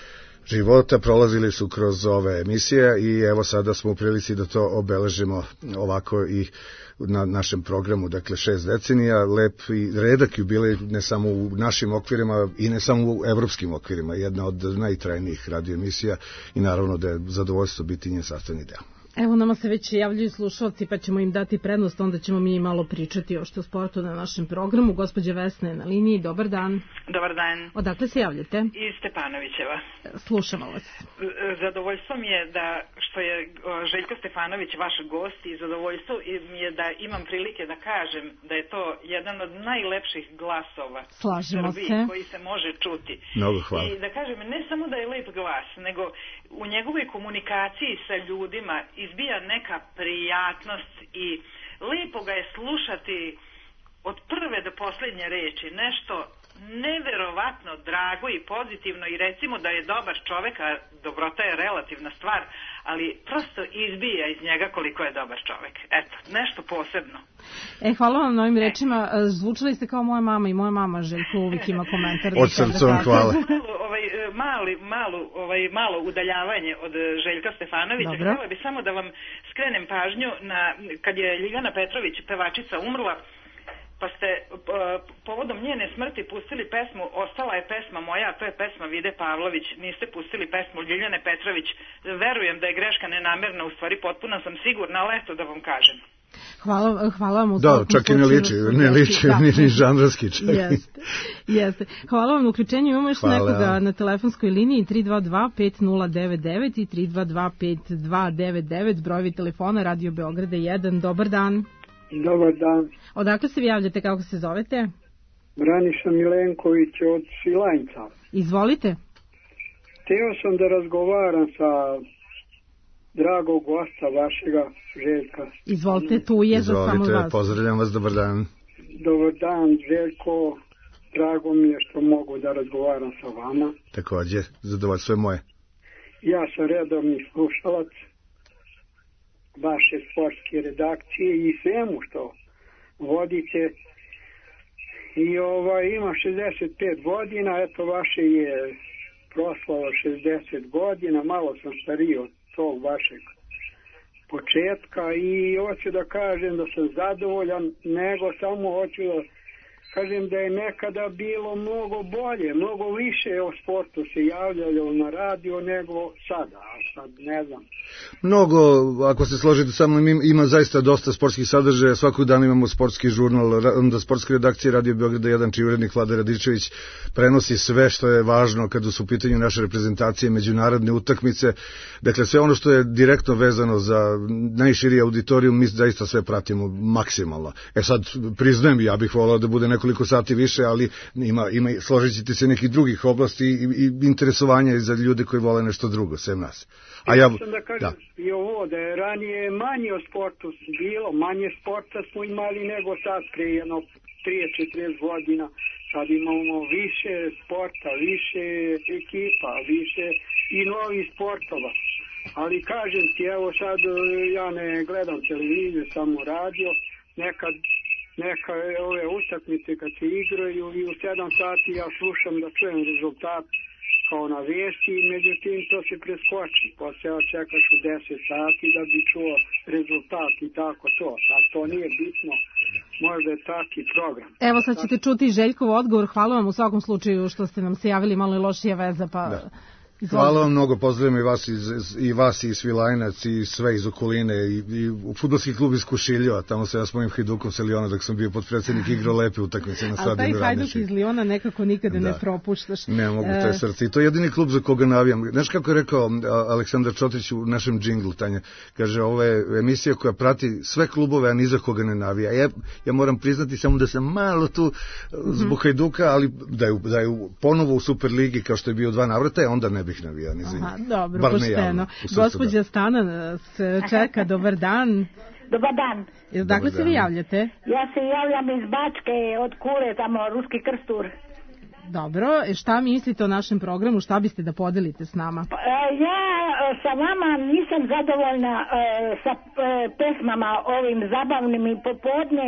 života prolazili su kroz ove emisije i evo sada smo u prilici da to obeležimo ovako i na našem programu. Dakle, 6 decenija, lep i redak jubilej ne samo u našim okvirima i ne samo u evropskim okvirima, jedna od najtrajnijih radioemisija i naravno da je zadovoljstvo biti njen sastavni deo. Evo, nama se već javljaju slušalci, pa ćemo im dati prednost, onda ćemo mi malo pričati o što sportu na našem programu. Gospođa Vesna je na liniji, dobar dan. Dobar dan. Odakle se javljate? Iz Stepanovićeva. Slušamo vas. Zadovoljstvo mi je da što je Željko Stefanović vaš gost i zadovoljstvo mi je da imam prilike da kažem da je to jedan od najlepših glasova u Srbiji koji se može čuti. Mnogo hvala. I da kažem, ne samo da je lep glas, nego u njegovoj komunikaciji sa ljudima izbija neka prijatnost i lepo ga je slušati od prve do poslednje reči, nešto neverovatno drago i pozitivno i recimo da je dobar čovek, a dobrota je relativna stvar, ali prosto izbija iz njega koliko je dobar čovek. Eto, nešto posebno. Hvala vam na ovim rečima. Zvučali ste kao moja mama i moja mama, Željko, uvijek ima komentar. Od srcom hvala. Malo udaljavanje od Željka Stefanovića. Htjela bi samo da vam skrenem pažnju na kad je Ljiljana Petrović, pevačica, umrla, pa ste povodom njene smrti pustili pesmu Ostala je pesma moja, a to je pesma Vide Pavlović. Niste pustili pesmu Ljiljane Petrović. Verujem da je greška nenamerna, u stvari potpuno sam sigurna, ali eto da vam kažem. Hvala vam. Da, čak i ne liči, ni žanrovski čak. Jeste. Hvala vam na uključenju. Imamo još nekoga na telefonskoj liniji 322 5099 i 322 5299, brojevi telefona Radio Beograda 1. Dobar dan. Dobar dan. Odakle se vi javljate, kako se zovete? Braniša Milenković od Svilajnca. Izvolite. Hteo sam da razgovaram sa dragog gosta vašega, Željka. Izvolite, tu je za samo vas. Pozdravljam vas, dobar dan. Dobar dan, Željko. Drago mi je što mogu da razgovaram sa vama. Takođe, zadovoljstvo je moje. Ja sam redovni slušalac vaše sportske redakcije i svemu što vodite. I ima 65 godina, eto vaše je proslava 60 godina, malo sam stariji od tog vašeg početka i hoću da kažem da sam zadovoljan, nego samo hoću da kažem da je nekada bilo mnogo bolje, mnogo više o sportu se javljalo na radio nego sada, a sad ne znam. Mnogo, ako se složite sa mnom, ima zaista dosta sportskih sadržaja, svakog dana imamo sportski žurnal, onda sportske redakcije Radio Beograda 1, čiji urednik Vlada Radičević prenosi sve što je važno kada su u pitanju naše reprezentacije, međunarodne utakmice, dakle sve ono što je direktno vezano za najširi auditorijum, mi zaista sve pratimo maksimalno. Sad, priznajem, ja bih volao da bude nekoliko sati više, ali ima složit ćete se nekih drugih oblasti i interesovanja za ljude koji vole nešto drugo, sem nas. A ja sam da kažem i ovo, da je ranije manje o sportu bilo, manje sporta smo imali nego sad prije jedno 30-40 godina. Sad imamo više sporta, više ekipa, više i novih sportova. Ali kažem ti, evo sad ja ne gledam televiziju, samo radio, neka ove utakmice kad se igraju i u 7 sati ja slušam da čujem rezultat kao na vijesti, međutim to se preskoči, posle ja čekaš u 10 sati da bi čuo rezultat i tako to, sad to nije bitno, možda je taki program. Evo sad ćete čuti Željkov odgovor, hvala vam u svakom slučaju što ste nam se javili, malo je lošija veza, pa... Da. Hvala vam mnogo, pozdravljam i vas iz Svilajnac i sve iz okoline i u fudbalski klub iz Kušiljeva, tamo se ja s mojim Hajdukom sa Liona dok sam bio potpredsjednik igrao lepe utakmice na stadionu Radnički. Ali taj Hajduk iz Liona nekako nikada ne propuštaš. Ne mogu te srce i to je jedini klub za koga navijam. Znaš kako je rekao Aleksandar Čotrić u našem džinglu, Tanja, kaže ovo je emisija koja prati sve klubove, a ni za koga ne navija. Ja moram priznati samo da sam malo tu zbog Hajduka, ali da je ponovo u Superligi kao što je bio 2 navrata, onda ne bih navijao. Aha, dobro, pošteno. Gospođa Stana se čeka, dobar dan. Dobar dan. Dakle se vi javljate? Ja se javljam iz Bačke, od Kule, tamo, Ruski Krstur. Dobro, šta mislite o našem programu, šta biste da podelite s nama? Ja sa vama nisam zadovoljna sa pesmama ovim zabavnim i popodne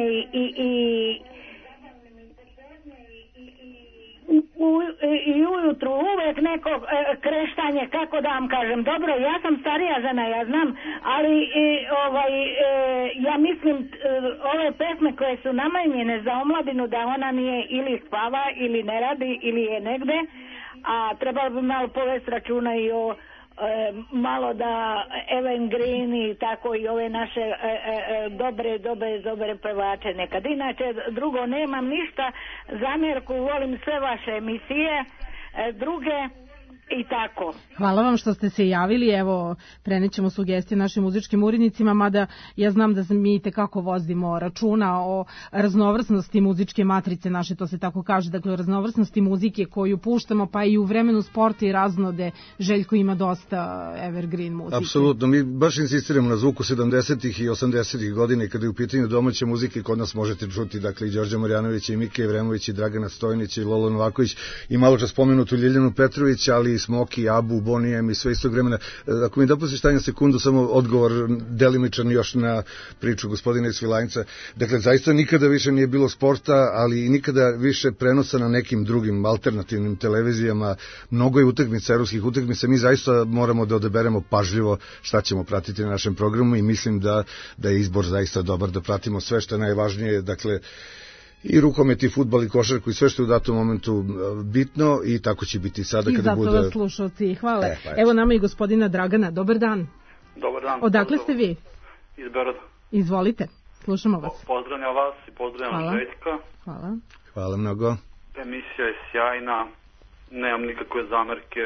i ujutru uvek neko kreštanje, kako da vam kažem, dobro, ja sam starija žena, ja znam, ali ja mislim ove pesme koje su namenjene za omladinu, da ona nije ili spava ili ne radi ili je negde, a trebalo bi malo povesti računa i o malo da Even Green i tako i ove naše dobre pevače nekad. Inače drugo nemam ništa, zamjerku, volim sve vaše emisije, druge i tako. Hvala vam što ste se javili, evo prenećemo sugestije našim muzičkim urednicima, mada ja znam da mi tekako vozimo računa o raznovrsnosti muzičke matrice naše, to se tako kaže, dakle o raznovrsnosti muzike koju puštamo, pa i u vremenu sporta i raznode. Željko ima dosta evergreen muzike. Apsolutno, mi baš insistiramo na zvuku 70-ih i 80-ih godina, kada je u pitanju domaće muzike, kod nas možete čuti, dakle i Đorđa Marjanovića i Mike Evremović i Dragana Stojnića i Lolo Novaković i malo čas spomenutu Ljiljanu Petrović, ali Smoki, Abu, Bonijem i sve istog vremena. Ako mi dopustiš, Tanja, sekundu, samo odgovor delimičan još na priču gospodina iz Svilajnca. Dakle, zaista nikada više nije bilo sporta, ali i nikada više prenosa na nekim drugim alternativnim televizijama. Mnogo je utakmica, evropskih utakmica. Mi zaista moramo da odaberemo pažljivo šta ćemo pratiti na našem programu i mislim da je izbor zaista dobar, da pratimo sve što je najvažnije, dakle, i rukomet i fudbal i košarku i sve što je u datom momentu bitno i tako će biti sada kada bude... I zato vas slušalci, hvala. Evo nama i gospodina Dragana, dobar dan. Dobar dan. Odakle ste vi? Iz Beroda. Izvolite, slušamo vas. Pozdravljam vas i pozdravljam Željka. Hvala. Hvala mnogo. Emisija je sjajna, nemam nikakve zamerke.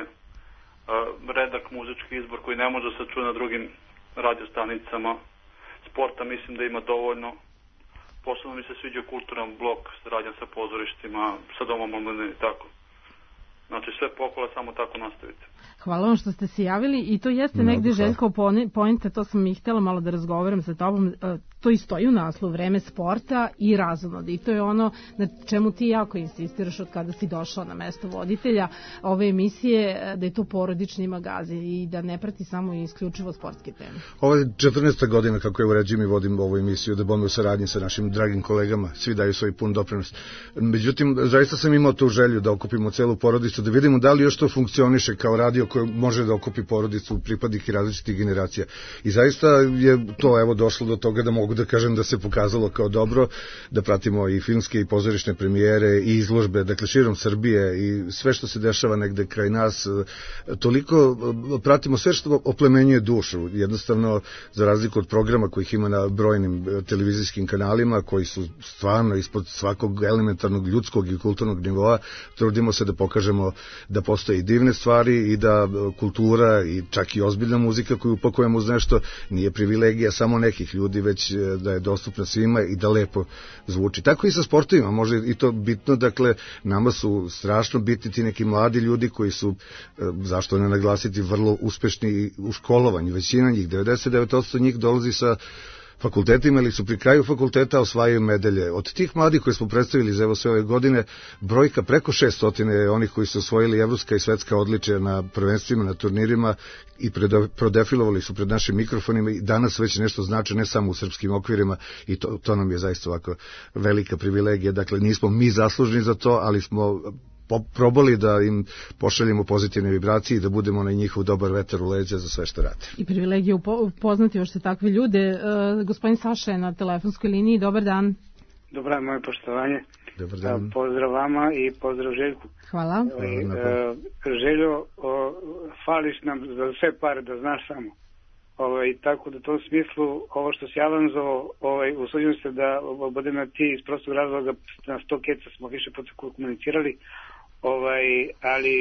Redak muzički izbor koji ne može se čuti na drugim radiostanicama. Sporta mislim da ima dovoljno. Posebno mi se sviđa kulturan blok, saradnja sa pozorištima, sa domom omladine i tako. Znači sve pohvale, samo tako nastavite. Hvala vam što ste se javili i to jeste negde Željko poenta, to sam i htjela malo da razgovaram sa tobom, to i stoji u naslovu, vreme sporta i razonode i to je ono na čemu ti jako insistiraš od kada si došao na mesto voditelja ove emisije, da je to porodični magazin i da ne prati samo i isključivo sportske teme. Ovo je 14. godina kako je uređujem i vodim ovu emisiju, da bome u saradnji sa našim dragim kolegama, svi daju svoj pun doprinos. Međutim, zaista sam imao tu želju da okupimo celu porodicu, da vidimo da li još to funkcioniše kao radio koji može da okupi porodicu pripadnike različitih generacija. I zaista je to evo došlo do toga da mogu da kažem da se pokazalo kao dobro, da pratimo i filmske i pozorišne premijere i izložbe, dakle širom Srbije i sve što se dešava negde kraj nas, toliko pratimo sve što oplemenjuje dušu, jednostavno za razliku od programa kojih ima na brojnim televizijskim kanalima, koji su stvarno ispod svakog elementarnog ljudskog i kulturnog nivoa, trudimo se da pokažemo da postoje i divne stvari i da kultura i čak i ozbiljna muzika koju upakujemo uz nešto nije privilegija samo nekih ljudi, već da je dostupna svima i da lepo zvuči. Tako i sa sportovima, može i to bitno, dakle, nama su strašno bitni ti neki mladi ljudi koji su, zašto ne naglasiti, vrlo uspešni u školovanju. Većina njih, 99% njih dolazi sa fakultetima ili su pri kraju fakulteta osvajaju medalje. Od tih mladih koje smo predstavili za evo sve ove godine, brojka preko 600 je onih koji su osvojili evropska i svetska odličja na prvenstvima, na turnirima i prodefilovali su pred našim mikrofonima i danas već nešto znače ne samo u srpskim okvirima i to nam je zaista ovako velika privilegija. Dakle, nismo mi zaslužni za to, ali smo probali da im pošaljemo pozitivne vibracije i da budemo onaj njihov dobar vetar u leđa za sve što rade. I privilegija upoznati još se takve ljude. Gospodin Saša je na telefonskoj liniji. Dobar dan. Dobar dan, moje poštovanje. Dobar dan. Pozdrav vama i pozdrav Željku. Hvala. Željo, fališ nam za sve pare, da znaš samo. Tako da u tom smislu, ovo što si Alanzo, usuđujem se da budem na ti iz prostog razloga, na 100 keca smo više puta komunicirali, ali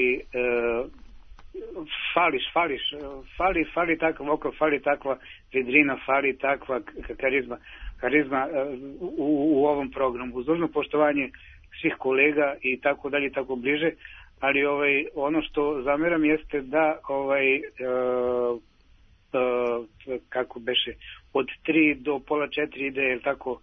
fali takav vokal, fali takva vedrina, fali takva karizma u ovom programu. Uz dužno poštovanje svih kolega i tako dalje i tako bliže, ali ono što zameram jeste da kako beše, od 3 do pola 4 ide, je tako,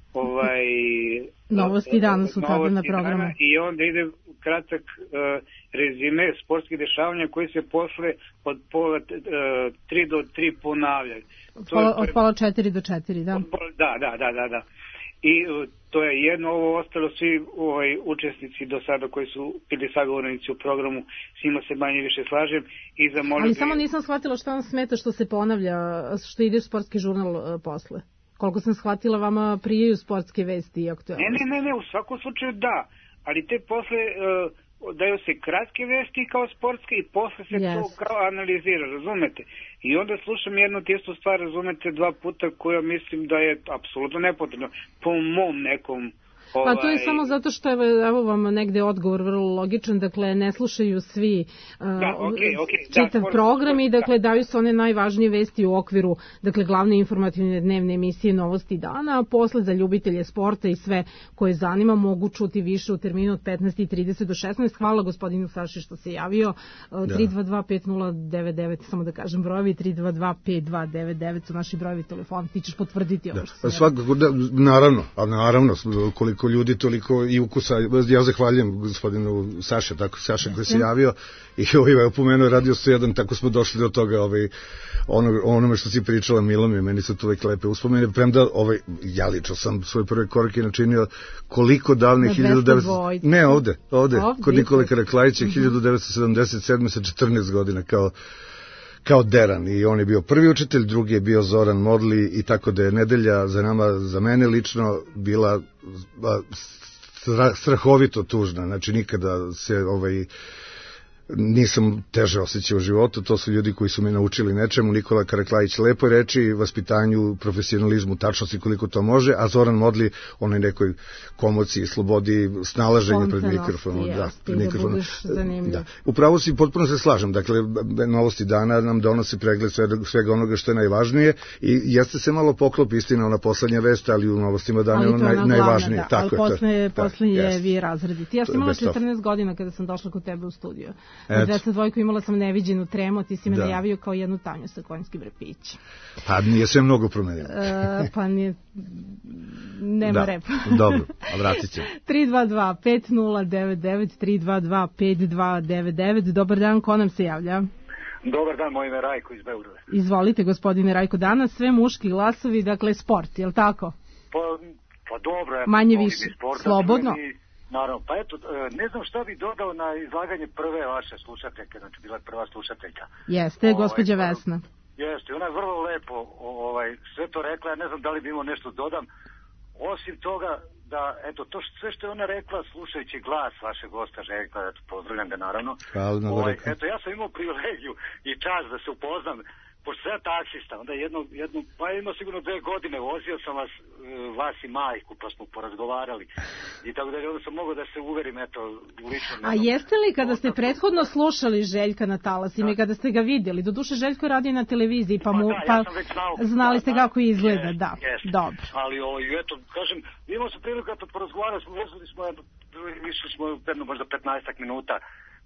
novosti dana su tada na programu. I onda ide kratak rezime sportskih dešavanja koji se posle od pola 3 do 3 ponavljaju. Od pola 4 do 4, da. Da. I to je jedno, ovo ostalo svi učesnici do sada koji su bili sagovornici u programu, s njima se manje više slažem i zamolim. Ali samo nisam shvatila šta vam smeta što se ponavlja, što ide u sportski žurnal posle. Koliko sam shvatila, vama prijeju sportske vesti i aktualnosti. Ne, u svakom slučaju da, ali te posle daju se kratke vesti kao sportske i posle se to kao analizira, razumete? I onda slušam jednu tistu stvar, razumete, 2 puta, koja mislim da je apsolutno nepotrebno po mom nekom. Pa to je samo zato što evo vam negde odgovor vrlo logičan, dakle ne slušaju svi čitav program i dakle daju se one najvažnije vesti u okviru, dakle glavne informativne dnevne emisije Novosti dana, a posle za ljubitelje sporta i sve koje zanima mogu čuti više u terminu od 15:30 do 16. Hvala gospodinu Saši što se javio. 322-5099, samo da kažem brojevi, 322-5299 su naši brojevi telefona, ti ćeš potvrditi ovo što se svakako, naravno, koliko ljudi, toliko i ukusa. Ja zahvaljujem gospodinu Saša, tako Saša koji se javio i opomenuo Radio 101, tako smo došli do toga, onome što si pričala Milome, meni su to uvek lepe uspomene, premda ja lično sam svoje prve korake načinio koliko davne 1900... Ne, ovde, kod Nikole Karaklajića, 1977. sa 14 godina, kao Deran, i on je bio prvi učitelj, drugi je bio Zoran Modli, i tako da je nedelja za mene lično bila strahovito tužna, znači nikada se nisam teže osjećao u životu, to su ljudi koji su me naučili nečemu, Nikola Karaklajić lepoj reči, vaspitanju, profesionalizmu, tačnosti koliko to može, a Zoran Modli onoj nekoj komociji, slobodi, snalaženju pred mikrofonom. Da. Upravo si, potpuno se slažem, dakle, Novosti dana nam donose pregled svega onoga što je najvažnije i jeste se malo poklop, istina, ona poslednja vest, ali u Novostima dana je ono najvažnije. Ali posle je vi razrediti. Ja sam imala 14 godina kada sam došla kod tebe u studiju. Na 202 imala sam neviđenu tremu, ti si me najavio kao jednu Tanju sa konjskim repićem. Pa nije sve mnogo promenilo. Pa nije, nema repa. Dobro, a vratit ćemo. 322-5099, 322-5299, dobar dan, ko nam se javlja? Dobar dan, moj ime Rajko iz Beograda. Izvolite, gospodine Rajko, danas sve muški glasovi, dakle sport, je li tako? Pa dobro, manje više, slobodno. Naravno, pa eto, ne znam šta bi dodao na izlaganje prve vaše slušateljke, znači bila je prva slušateljka. Jeste, gospođa Vesna. Jeste, ona je vrlo lepo sve to rekla, ja ne znam da li bi imao nešto dodam, osim toga da, eto, to sve što je ona rekla, slušajući glas vašeg gosta Željka, eto, pozdravljam ga naravno. Eto, ja sam imao privilegiju i čast da se upoznam, pošto sam ja taksista, onda jednu, pa imao sigurno 2 godine, vozio sam vas i majku, pa smo porazgovarali i tako da onda sam mogao da se uverim, eto, lično. A jeste li kada ste prethodno slušali Željka na talasima i kada ste ga vidjeli, doduše Željko radi na televiziji, pa znali ste kako izgleda, da, dobro. Ali, eto, kažem, imao sam priliku da porazgovarali, išli smo jedno možda 15 minuta,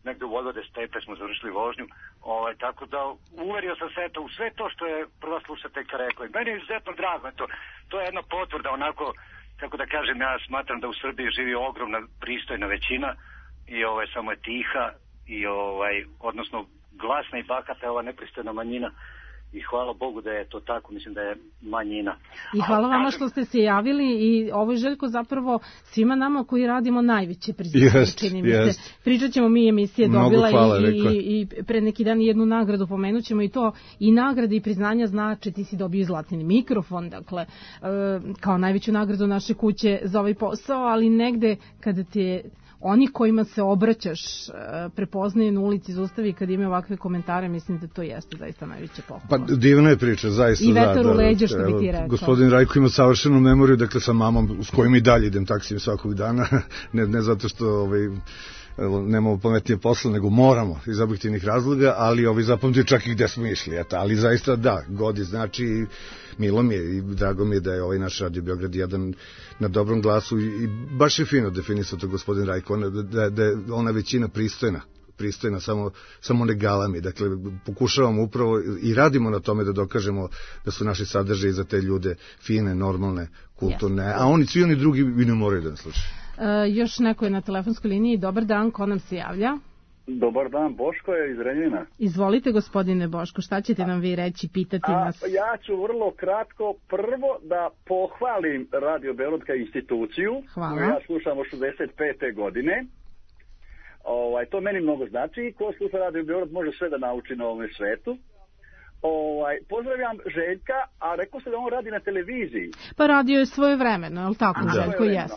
negde u Vojvode Stepe smo završili vožnju, tako da uverio sam se u sve to što je prva slušateljka rekla. I meni je izuzetno drago, to je jedna potvrda onako, kako da kažem, ja smatram da u Srbiji živi ogromna pristojna većina i samo je tiha i odnosno glasna i bahata je ova nepristojna manjina. I hvala Bogu da je to tako, mislim da je manjina. I hvala vama što ste se javili i ovo je, Željko, zapravo svima nama koji radimo najveće priznanje, čini mi se. Pričat ćemo mi, emisije dobila i pre neki dan jednu nagradu, pomenut ćemo i to, i nagrade i priznanja znači, ti si dobio i zlatni mikrofon, dakle, kao najveću nagradu naše kuće za ovaj posao, ali negde kada te oni kojima se obraćaš prepoznaju na ulici, zaustavi kad imaju ovakve komentare, mislim da to jeste zaista najveća pohvala. Pa divna je priča, zaista. I vetar u leđa, što bi ti rekao. Gospodin Rajko ima savršenu memoriju, dakle sa mamom s kojim i dalje idem taksijem svakog dana, ne zato što nemamo pametnije posla, nego moramo iz objektivnih razloga, ali zapamtio čak i gde smo išli, ali zaista da, godi znači, milo mi je i drago mi je da je ovaj naš Radio Beograd jedan na dobrom glasu i baš je fino definisao to gospodin Rajko, da je ona većina pristojna, samo ne galami. Dakle, pokušavamo upravo i radimo na tome da dokažemo da su naši sadržaji za te ljude fine, normalne, kulturne, a svi oni drugi bi ne moraju da nas slušaju. Još neko je na telefonskoj liniji. Dobar dan, ko nam se javlja? Dobar dan, Boško je iz Renjanina. Izvolite, gospodine Boško, šta ćete nam vi reći, pitati nas? Ja ću vrlo kratko prvo da pohvalim Radio Beograd kao instituciju. Hvala. Koju ja slušam od 65. godine. To meni mnogo znači. Ko sluša Radio Beograd može sve da nauči na ovom svetu. Pozdravljam Željka, a rekao se da on radi na televiziji. Pa radio je svojevremeno, je li tako, Željko? Jeste.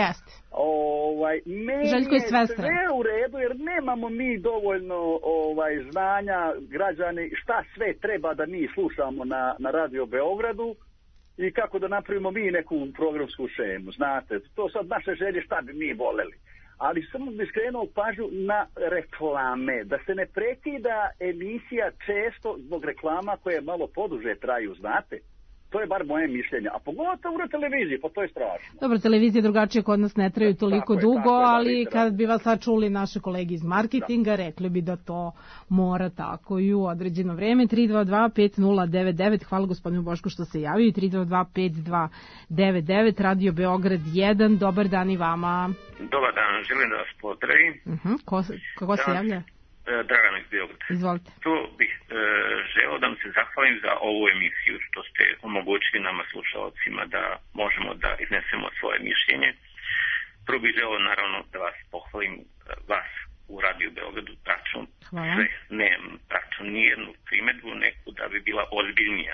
Željko je svestran. Sve u redu, jer nemamo mi dovoljno znanja, građani, šta sve treba da mi slušamo na Radio Beogradu i kako da napravimo mi neku programsku šemu, znate. To sad naše želje šta bi mi voleli. Ali samo bih skrenuo pažnju na reklame, da se ne prekida emisija često zbog reklama koje malo poduže traju, znate. To je bar moje mišljenje, a pogotovo na televiziji, pa to je strašno. Dobro, televizije drugačije kod nas ne traju toliko dugo, ali kad bi vas sad čuli naše kolege iz marketinga, rekli bi da to mora tako i u određeno vreme. 322-5099, hvala gospodinu Bošku što se javio, i 322-5299, Radio Beograd 1, dobar dan i vama. Dobar dan, želim da vas pozdravim. Kako se javlja? Dragan iz Beograda. Izvolite. Tu bih želeo da vam se zahvalim za ovu emisiju što ste omogućili nama slušalcima da možemo da iznesemo svoje mišljenje. Prvo bih želeo naravno da vas pohvalim, vas u Radio Beogradu, tačno sve, nemam tačno nijednu primedbu neku da bi bila ozbiljnija.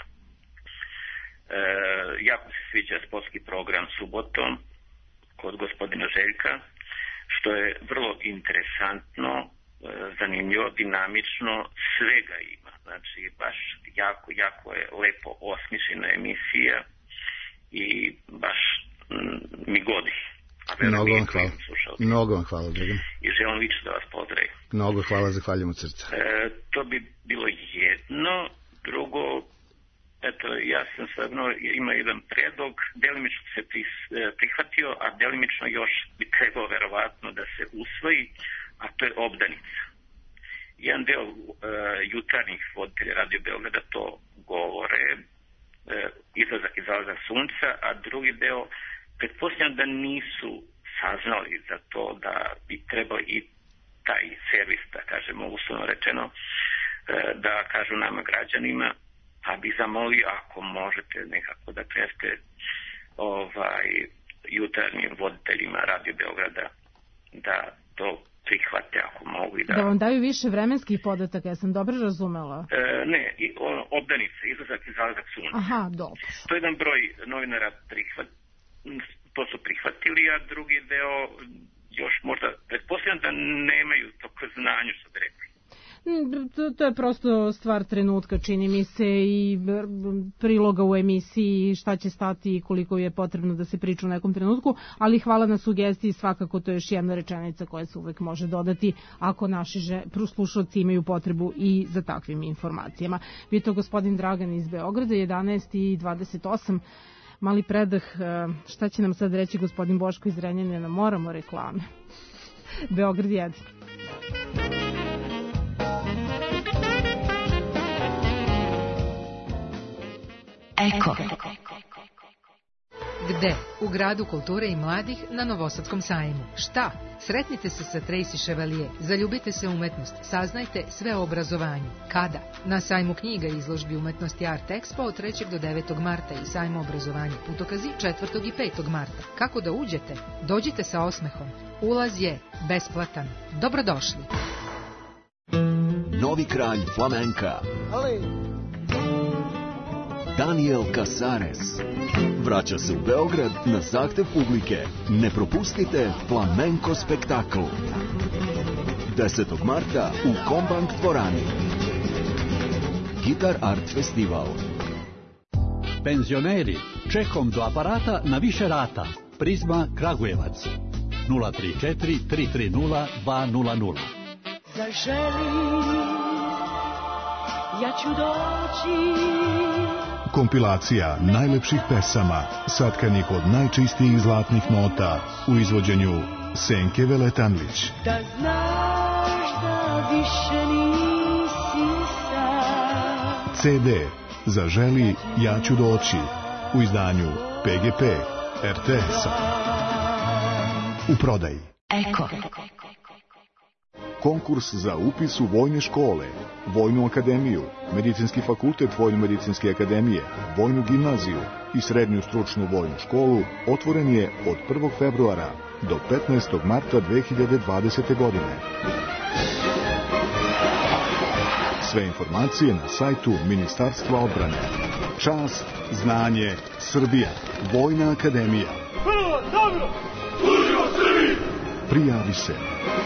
Jako se sviđa sportski program subotom kod gospodina Željka, što je vrlo interesantno, zanimljivo, dinamično, svega ima. Znači, baš jako je lepo osmišljena emisija i baš mi godi. Mnogo vam hvala, Dragan. I želim lično da vas pozdravim. Mnogo hvala, zahvaljujem od srca. To bi bilo jedno. Drugo, ja sam stvarno ima jedan predlog, delimično se prihvatio, a delimično još bi trebalo verovatno da se usvoji, a to je obdanica. Jedan deo jutarnjih voditelja Radio Beograda to govore, izlazak i zalazak sunca, a drugi deo, pretpostavljam da nisu saznali za to da bi trebao i taj servis, da kažemo uslovno rečeno, da kažu nama građanima, pa bih zamolio ako možete nekako da preste jutarnjim voditeljima Radio Beograda da to prihvate ako mogu. Da vam daju više vremenskih podataka, ja sam dobro razumela. Ne, obdanica, izlazak i zalazak sunca. Aha, dobro. To je jedan broj novinara to su prihvatili, a drugi deo još možda, pretpostavljam da nemaju toko znanja, što bi rekli. To je prosto stvar trenutka, čini mi se, i priloga u emisiji, šta će stati i koliko je potrebno da se priča u nekom trenutku, ali hvala na sugestiji, svakako to je još jedna rečenica koja se uvek može dodati ako naši slušalci imaju potrebu i za takvim informacijama. Bio to gospodin Dragan iz Beograda, 11:28. Mali predah, šta će nam sad reći gospodin Boško iz Renjanina? Moramo reklame. Beograd 1. Eko. Gde? U gradu kulture i mladih na Novosadskom sajmu. Šta? Sretnite se sa Tracy Chevalier, zaljubite se u umetnost, saznajte sve o obrazovanju. Kada? Na sajmu knjiga i izložbi umetnosti Art Expo od 3. do 9. marta i sajmu obrazovanja Putokazi 4. i 5. marta. Kako da uđete? Dođite sa osmehom. Ulaz je besplatan. Dobrodošli. Novi kralj flamenka Daniel Casares vraća se u Beograd na zahtev publike. Ne propustite flamenko spektakl 10. marta u Kombank dvorani. Gitar Art Festival. Penzioneri, čekom do aparata na više rata. Prizma Kragujevac 034 330 200. Zaželi, ja ću doći. Kompilacija najlepših pesama, satkanih od najčistijih zlatnih nota u izvođenju Senke Veletanlić. Da znaš da više nisi sam. CD Zaželi, ja ću doći u izdanju PGP RTS-a. U prodaji. Eko. Konkurs za upis u vojne škole, Vojnu akademiju, Medicinski fakultet Vojno-medicinske akademije, Vojnu gimnaziju i Srednju stručnu vojnu školu otvoren je od 1. februara do 15. marta 2020. godine. Sve informacije na sajtu Ministarstva odbrane. Čast, znanje, Srbija, Vojna akademija. Prvo, dobro, služimo Srbiji! Prijavi se.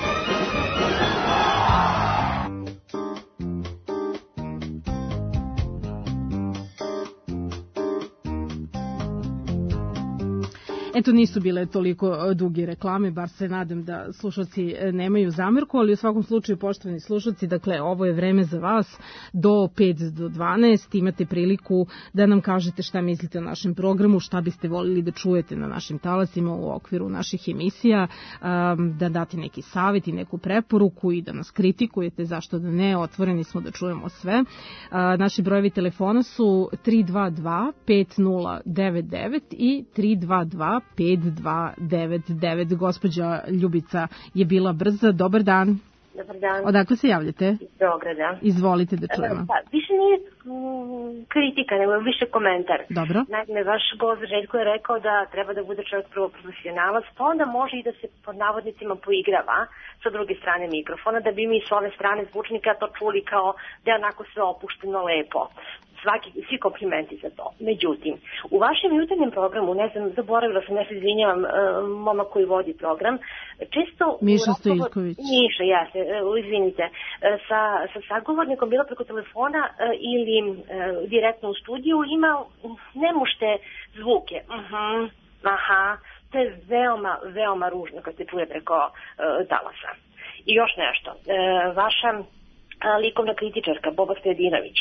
Eto, nisu bile toliko duge reklame, bar se nadam da slušalci nemaju zamerku, ali u svakom slučaju, poštovani slušalci, dakle, ovo je vreme za vas do 5 do 12, imate priliku da nam kažete šta mislite o našem programu, šta biste voljeli da čujete na našim talasima u okviru naših emisija, da date neki savjet i neku preporuku i da nas kritikujete, zašto da ne, otvoreni smo da čujemo sve. Naši brojevi telefona su 322 5099 i 322 5299. Gospođa Ljubica je bila brza. Dobar dan. Dobar dan. Odakle se javljate? Iz Beograda. Izvolite da čujemo. Pa, više nije kritika, nego više komentar. Dobro. Naime, vaš gost Željko je rekao da treba da bude čovjek prvo profesionalac, pa onda može i da se pod navodnicima poigrava sa druge strane mikrofona, da bi mi s ove strane zvučnika to čuli kao da je onako sve opušteno lepo. Svi komplimenti za to. Međutim, u vašem jutarnjem programu, ne znam, zaboravila sam, ja se izvinjavam, mama koji vodi program, često... Miša Stojković. Miša, jasne, izvinite. Sa sagovornikom bilo preko telefona ili direktno u studiju ima nemušte zvuke. Aha, to je veoma, veoma ružno kad se čuje preko talasa. I još nešto. Vaša likovna kritičarka, Boba Stojadinović,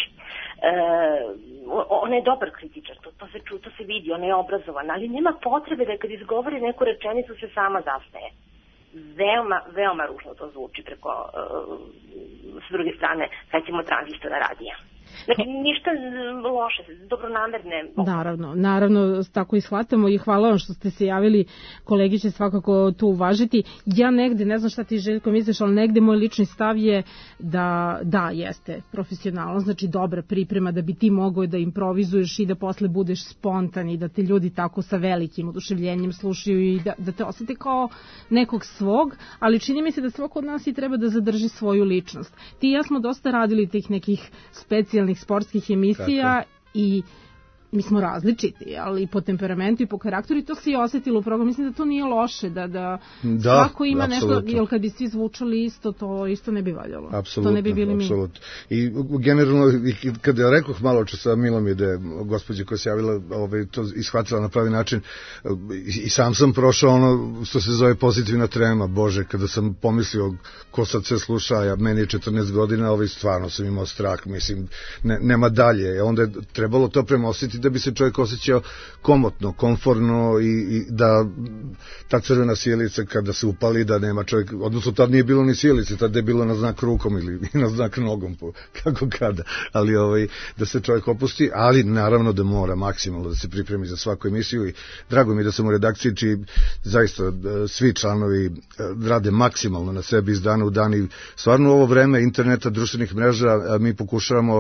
ona je dobar kritičar, to se vidi, ona je obrazovana, ali nema potrebe da kad izgovori neku rečenicu se sama zasmeje. Veoma, veoma ružno to zvuči preko, s druge strane, recimo tranzistora radija. Znači, ništa loše, dobronamerne. Naravno, tako i shvatamo i hvala vam što ste se javili, kolegi će svakako to uvažiti. Ja negde, ne znam šta ti Željko misliš, ali negde moj lični stav je da jeste profesionalno, znači dobra priprema da bi ti mogao da improvizuješ i da posle budeš spontan i da te ljudi tako sa velikim oduševljenjem slušaju i da te osete kao nekog svog, ali čini mi se da svako od nas i treba da zadrži svoju ličnost. Ti i ja smo dosta radili tih nekih specijalnih sportskih emisija i mi smo različiti, ali po temperamentu i po karakteru i to se i osetilo u programu. Mislim da to nije loše, da svako ima apsolutno. Nešto, jer kad bi svi zvučali isto, to isto ne bi valjalo. Apsolutno, to ne bi bili mi. I generalno, kada ja rekoh malo čas sa Milom je da je gospođa koja se javila to ishvatila na pravi način i sam sam prošao ono što se zove pozitivna trema, Bože, kada sam pomislio ko sad sve sluša, meni je 14 godina, stvarno sam imao strah, mislim, nema dalje, onda je trebalo to premostiti pratiti da bi se čovjek osjećao komotno, komforno i da ta crvena sjelica kada se upali da nema čovjek, odnosno tad nije bilo ni sjelice, tad je bilo na znak rukom ili na znak nogom, kako kada, ali da se čovjek opusti, ali naravno da mora maksimalno da se pripremi za svaku emisiju i drago mi je da sam u redakciji čiji zaista svi članovi rade maksimalno na sebi iz dana u dan i stvarno u ovo vreme interneta, društvenih mreža mi pokušavamo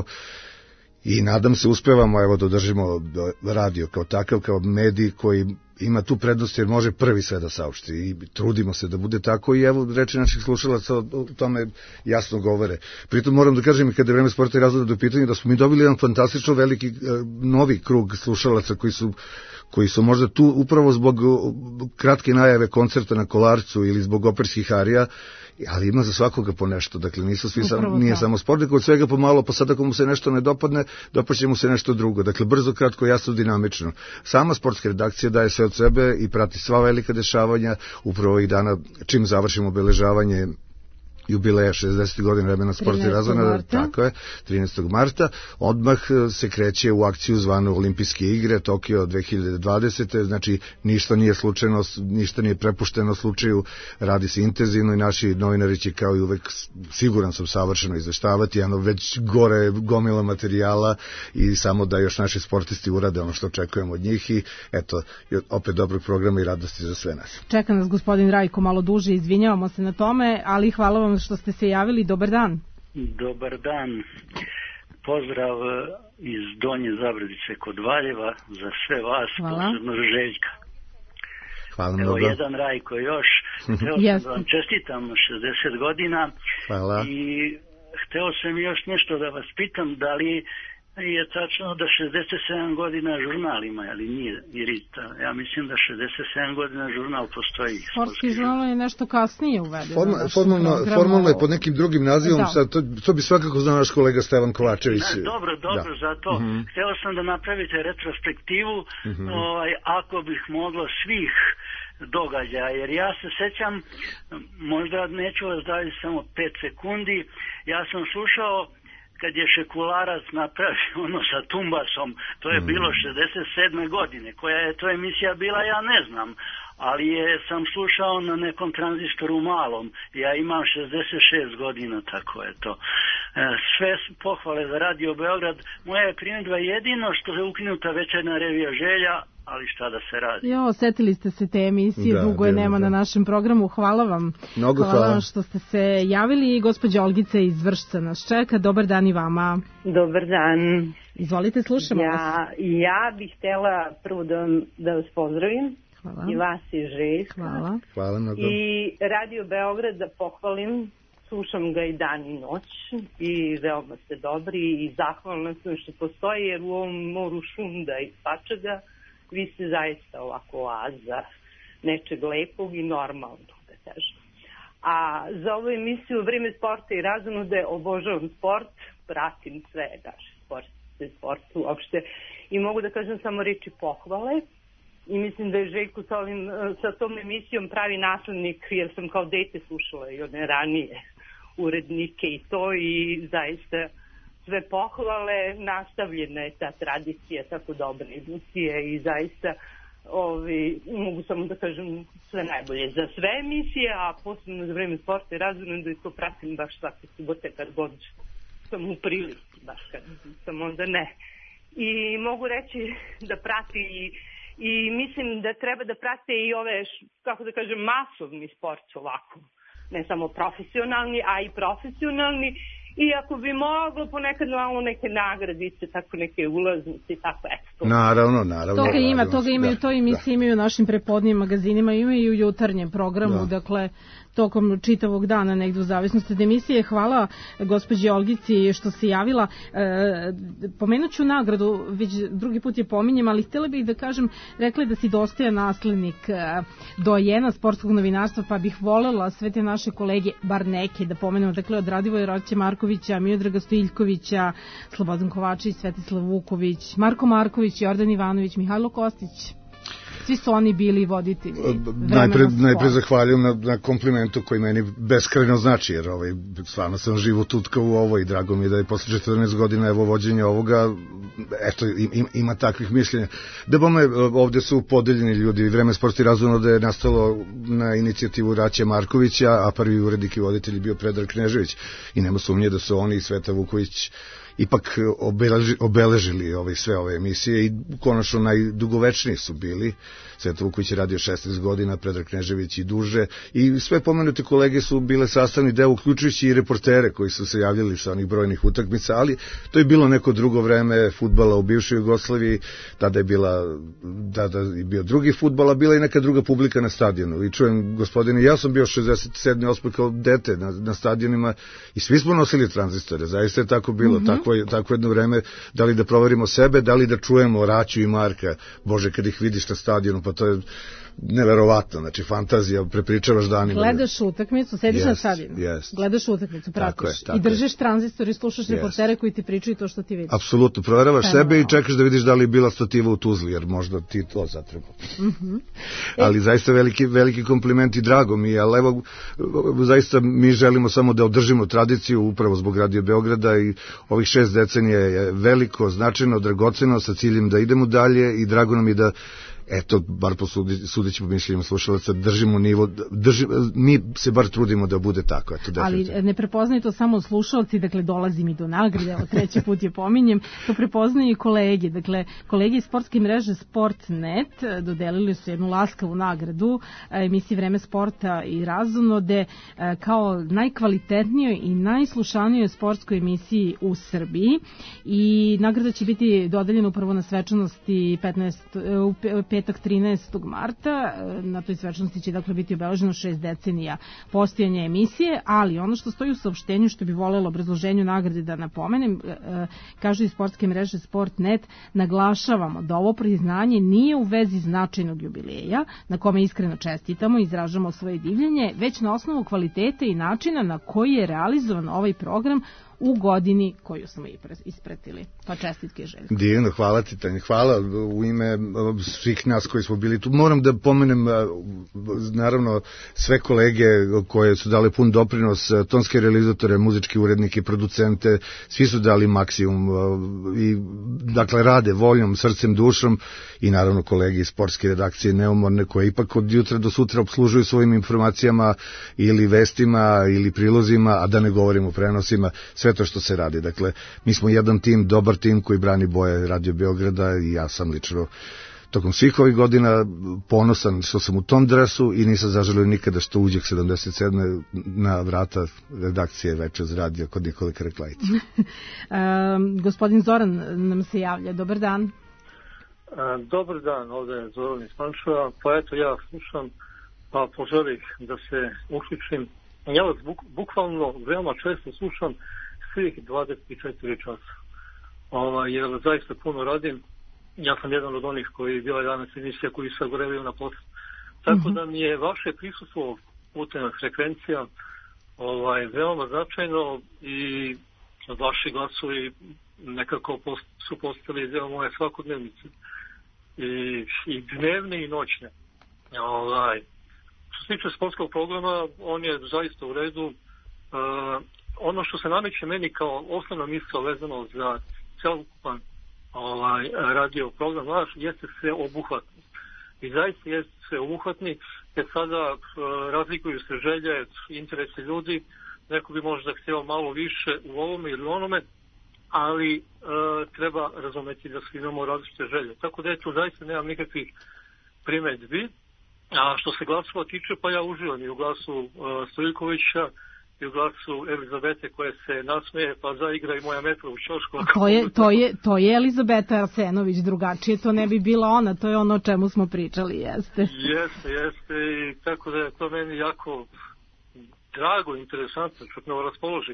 i nadam se uspevamo da održimo radio kao takav, kao medij koji ima tu prednost jer može prvi sve da saopšti i trudimo se da bude tako i evo reči naših slušalaca o tome jasno govore. Pritom moram da kažem i kada je vreme sporta i razvoda do pitanja da smo mi dobili jedan fantastično veliki novi krug slušalaca koji su možda tu upravo zbog kratke najave koncerta na Kolarcu ili zbog operskih arija, ali ima za svakoga po nešto, dakle nisu svi nije samo sport, nego od svega pomalo, pa sad ako mu se nešto ne dopadne, dopaće mu se nešto drugo, dakle brzo, kratko, jasno, dinamično. Sama sportska redakcija daje sve od sebe i prati sva velika dešavanja, upravo ovih dana čim završimo obeležavanje jubileja 60. godina vremena sporta i razvoja, tako je, 13. marta, odmah se kreće u akciju zvanu Olimpijske igre, Tokio 2020. Znači, ništa nije slučajno, ništa nije prepušteno slučaju, radi se intenzivno i naši novinari će kao i uvek, siguran sam, savršeno izveštavati, već gore gomila materijala i samo da još naši sportisti urade ono što očekujemo od njih i eto, opet dobrog programa i radosti za sve nas. Čeka nas gospodin Rajko malo duže, izvinjavamo se na tome, ali hvala vam što ste se javili. Dobar dan. Dobar dan. Pozdrav iz Donje Zabradice kod Valjeva za sve vas, posebno Željka. Hvala mnogo. Evo jedan Rajko još. Hteo sam da vam čestitam 60 godina. Hvala. I hteo sam još nešto da vas pitam, da li je tačno da 67 godina žurnal ima, ali nije, jer ja mislim da 67 godina žurnal postoji. Sportski žurnal je nešto kasnije uveden. Formalno je pod nekim drugim nazivom, to bi svakako znao naš kolega Stevan Kovačević. Dobro, za to. Hteo sam da napravite retrospektivu, ako bih moglo svih događaja, jer ja se sećam, možda neću vas daviti samo 5 sekundi, ja sam slušao kad je Šekularac napravio ono sa Tumbasom, to je bilo 67. godine. Koja je to emisija bila, ja ne znam, ali sam slušao na nekom tranzistoru malom. Ja imam 66 godina, tako je to. Sve pohvale za Radio Beograd. Moja je primjedba jedino što je ukinuta večernja revija Želja, ali šta da se radi. Setili ste se te emisije, dugo je nema na našem programu. Hvala vam. Hvala vam što ste se javili. Gospođa Olgica iz Vršca nas čeka. Dobar dan i vama. Dobar dan. Izvolite, slušamo vas. Ja bih htjela prvo da vas pozdravim. Hvala. I vas i Željka. Hvala mnogo. I Radio Beograd da pohvalim. Slušam ga i dan i noć i veoma ste dobri i zahvalna sam što postoji, jer u ovom moru šunda i svačega vi ste zaista ovako oaza nečeg lepog i normalnog, da kažem. A za ovu emisiju Vreme sporta i razonude obožavam sport, pratim sve naše sport uopšte i mogu da kažem samo reči pohvale i mislim da je Željko sa tom emisijom pravi naslednik, jer sam kao dete slušala i one ranije urednike i to i zaista sve pohvale, nastavljena je ta tradicija tako dobre emisije i zaista mogu samo da kažem sve najbolje za sve emisije, a posebno za Vreme sporta i razonude da to pratim baš svake subote kad god sam u prilici, baš kad sam onda ne. I mogu reći da prati i mislim da treba da prate i ove, kako da kažem, masovni sport ovako. Ne samo profesionalni, a i profesionalni. I ako bi moglo ponekad malo neke nagradice, tako neke ulaznice, tako eto. Naravno. Toga imaju, to emisije imaju u našim prepodnijim magazinima, imaju i u jutarnjem programu, dakle, tokom čitavog dana negdje u zavisnosti od emisije. Hvala gospođi Olgici što se javila. Pomenut ću nagradu, već drugi put je pominjem, ali htjela bih da kažem, rekla je da si dostojan naslednik dojena sportskog novinarstva, pa bih voljela sve te naše kolege, bar neke, da pomenemo, dakle, od Radivoja Roće Markovića, Miodraga Stojiljkovića, Slobodan Kovačević, Svetislav Vuković, Marko Marković, Jordan Ivanović, Mihajlo Kostić. Svi su oni bili voditelji. Najpre zahvaljujem na komplimentu koji meni beskrajno znači, jer stvarno sam živo tutkao u ovo i drago mi je da je posle 14 godina vođenja ovoga eto, ima takvih mišljenja. Da bome, ovde su podeljeni ljudi, Vreme sporta i razumno da je nastalo na inicijativu Raće Markovića, a prvi urednik i voditelj je bio Predrag Knežević i nema sumnje da su oni i Sveta Vuković ipak obeležili sve ove emisije i konačno najdugovečniji su bili. Sveta Vuković je radio 16 godina, Predrag Knežević i duže i sve pomenute kolege su bile sastavni deo, uključujući i reportere koji su se javljali sa onih brojnih utakmica, ali to je bilo neko drugo vreme fudbala u bivšoj Jugoslaviji, tada je bio drugi fudbal, a bila i neka druga publika na stadionu. I čujem, gospodine, ja sam bio 67. 8. kao dete na stadionima i svi smo nosili tranzistore, zaista je tako bilo, tako jedno vreme, da li da proverimo sebe, da li da čujemo Raću i Marka, Bože, kad ih vidiš na stadionu, pa to je neverovatno, znači fantazija, prepričavaš danima. Gledaš utakmicu, sediš na stadionu, gledaš utakmicu, pratiš i držiš tranzistor i slušaš reportere koji ti pričaju to što ti vidiš. Apsolutno, proveravaš sebe i čekaš da vidiš da li je bila stativa u Tuzli, jer možda ti to zatreba. Ali zaista veliki kompliment i drago mi je, ali evo, zaista mi želimo samo da održimo tradiciju upravo zbog Radio Beograda i ovih 6 decenija je veliko, značajno, dragoceno sa ciljem da idemo dalje i drago nam je da eto, bar po sudeći po mišljenju slušalaca, držimo nivo, mi se bar trudimo da bude tako. Eto, ali ne prepoznaju to samo slušalci, dakle dolazi mi do nagrade, evo treći put je pominjem, to prepoznaju i kolege, dakle kolege iz sportske mreže Sport.net dodelili su jednu laskavu nagradu emisiji Vreme sporta i razonode kao najkvalitetnijoj i najslušanijoj sportskoj emisiji u Srbiji i nagrada će biti dodeljena upravo na svečanosti petak 13. marta, na toj svečanosti će dakle biti obeleženo 6 decenija postojanja emisije, ali ono što stoji u saopštenju, što bi voljelo obrazloženju nagrade da napomenem, kažu iz sportske mreže Sport.net, naglašavamo da ovo priznanje nije u vezi značajnog jubileja, na kome iskreno čestitamo i izražamo svoje divljenje, već na osnovu kvalitete i načina na koji je realizovan ovaj program u godini koju smo ispratili. Pa čestitke, Željko. Divno, hvala ti, Tanja. Hvala u ime svih nas koji smo bili tu. Moram da pomenem, naravno, sve kolege koje su dali pun doprinos, tonske realizatore, muzički urednike, producente, svi su dali maksimum i, dakle, rade voljom, srcem, dušom i naravno kolege iz sportske redakcije neumorne koje ipak od jutra do sutra obslužuju svojim informacijama ili vestima ili prilozima, a da ne govorimo o prenosima, sve to što se radi. Dakle, mi smo jedan tim, dobar tim koji brani boje Radio Beograda i ja sam lično tokom svih ovih godina ponosan što sam u tom dresu i nisam zaželio nikada što uđeh 77. na vrata redakcije Večer radio kod Nikole Karaklajića. Gospodin Zoran nam se javlja. Dobar dan. Dobar dan, ovdje je Zoran iz Pančeva. Pa eto, ja slušam, pa poželih da se uključim. Ja vas bukvalno veoma često slušam svih 24 časa. Jer zaista puno radim. Ja sam jedan od onih koji bila danas emisija koji se gorevio na poslu. Tako da mi je vaše prisustvo putem frekvencija veoma značajno i vaši glasovi nekako su postali deo moje svakodnevnice. I dnevne i noćne. Što se tiče sportskog programa, on je zaista u redu. Ono što se nameće meni kao osnovna misla vezano za celokupan radio program naš jeste sveobuhvatni. I zaista jeste sveobuhvatni, jer sada razlikuju se želje, interese ljudi, neko bi možda htio malo više u ovome ili onome, ali treba razumeti da svi imamo različite želje. Tako da eto, zaista nemam nikakvih primedbi. A što se glasova tiče, pa ja uživam i u glasu Stojiljkovića i u glasu Elizabete koja se nasmeje, pa zaigra i moja metra u ćošku. To je Elizabeta Arsenović, drugačije to ne bi bila ona, to je ono o čemu smo pričali, jeste. Jeste i tako da je to meni jako drago, interesantno, čak me raspoloži.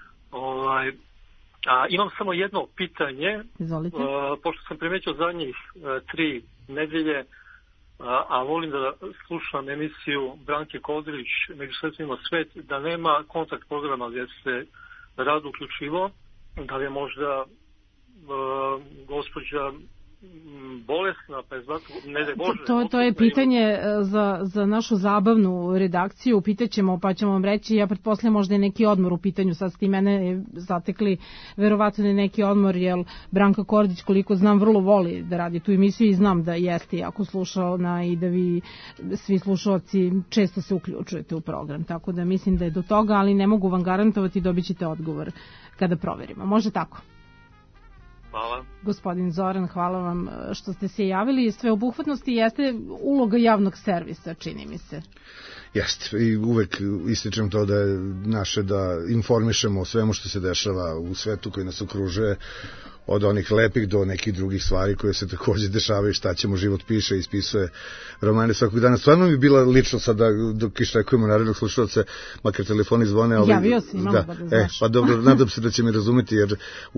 Imam samo jedno pitanje. Izvolite. Pošto sam primetio zadnjih 3 nedelje, a volim da slušam emisiju Branke Kodrić Među svetima svet, da nema kontakt programa gdje se rad uključivo, da li je možda gospođa bolesna, pa je zato, ne da Bože... To je pitanje za našu zabavnu redakciju, pitaćemo, pa ćemo vam reći, ja pretpostavljam možda je neki odmor u pitanju, sad ste i mene zatekli, verovatno je neki odmor, jer Branka Kordić, koliko znam, vrlo voli da radi tu emisiju i znam da jeste jako slušalna i da vi, svi slušalci, često se uključujete u program, tako da mislim da je do toga, ali ne mogu vam garantovati, dobit ćete odgovor kada proverimo. Može tako? Hvala. Gospodin Zoran, hvala vam što ste se javili. Sveobuhvatnosti jeste uloga javnog servisa, čini mi se. Jeste, i uvek ističem to da je naše da informišemo o svemu što se dešava u svetu koji nas okružuje, od onih lepih do nekih drugih stvari koje se takođe dešavaju, šta ćemo, život piše, ispisuje romane svakog dana. Stvarno mi je bila lično sada, dok iščekujemo narednog slušalca, makar telefoni zvone. Javio si, imamo da znaš. Pa dobro, nadam se da će mi razumeti, jer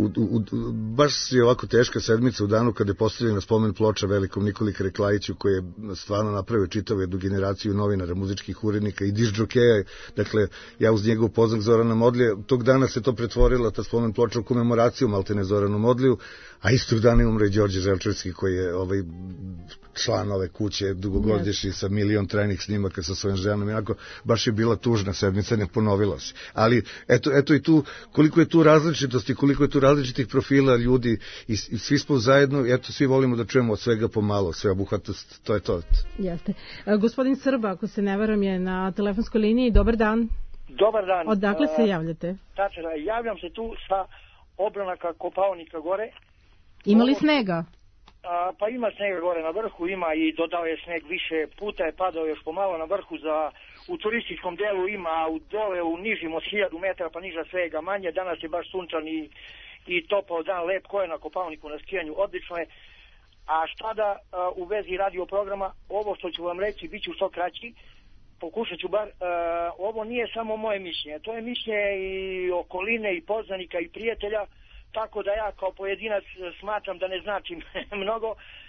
baš je ovako teška sedmica u danu kada je postavljena spomen ploča velikom Nikoli Kreklajiću, koji je stvarno napravio čitavu jednu generaciju novinara, muzičkih urednika i diždžokeja. Dakle, ja uz njegov poznak Zorana Modlija, tog dana se to pretvorila, ta spomen ploča, u komemoraciju maltene Zoranu Modliju, a istog dana umre i Đorđe Želčevski, koji je član ove kuće, dugogodišnji, sa milion trening snimaka sa svojim ženom. Inako, baš je bila tužna sedmica, ne ponovila se. Ali, eto i tu, koliko je tu različitosti, koliko je tu različitih profila ljudi i svi smo zajedno, eto, svi volimo da čujemo od svega pomalo, sve obuhvatost, to je to. Jeste. Gospodin Srba, ako se ne varam, je na telefonskoj liniji. Dobar dan. Dobar dan. Odakle se javljate? Tačno, javljam se tu sa obronaka Kopaonika gore. Ima li snega? Pa ima snega gore na vrhu, ima i dodao je sneg više puta, je padao još pomalo na vrhu, u turističkom delu ima, dole u nižim od 1000 metara pa niža svega manje. Danas je baš sunčan i topao dan, lep, ko je na Kopaoniku na skijanju, odlično je. A šta da u vezi radio programa, ovo što ću vam reći, bit ću što kraći, pokušat ću bar, ovo nije samo moje mišljenje, to je mišljenje i okoline i poznanika i prijatelja, tako da ja kao pojedinac smatram da ne značim mnogo,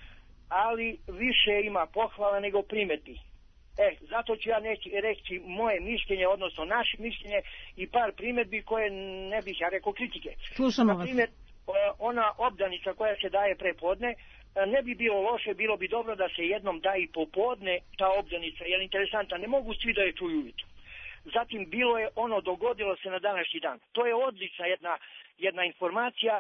ali više ima pohvala nego primeti. Zato ću ja reći moje mišljenje, odnosno naše mišljenje i par primedbi koje ne bih ja rekao kritike. Slušamo vas. Na primjer, ona obdanica koja se daje prepodne, ne bi bilo loše, bilo bi dobro da se jednom da i popodne ta obdanica, jer interesantna, ne mogu svi da je čuju ujutro. Zatim bilo je dogodilo se na današnji dan. To je odlična jedna informacija,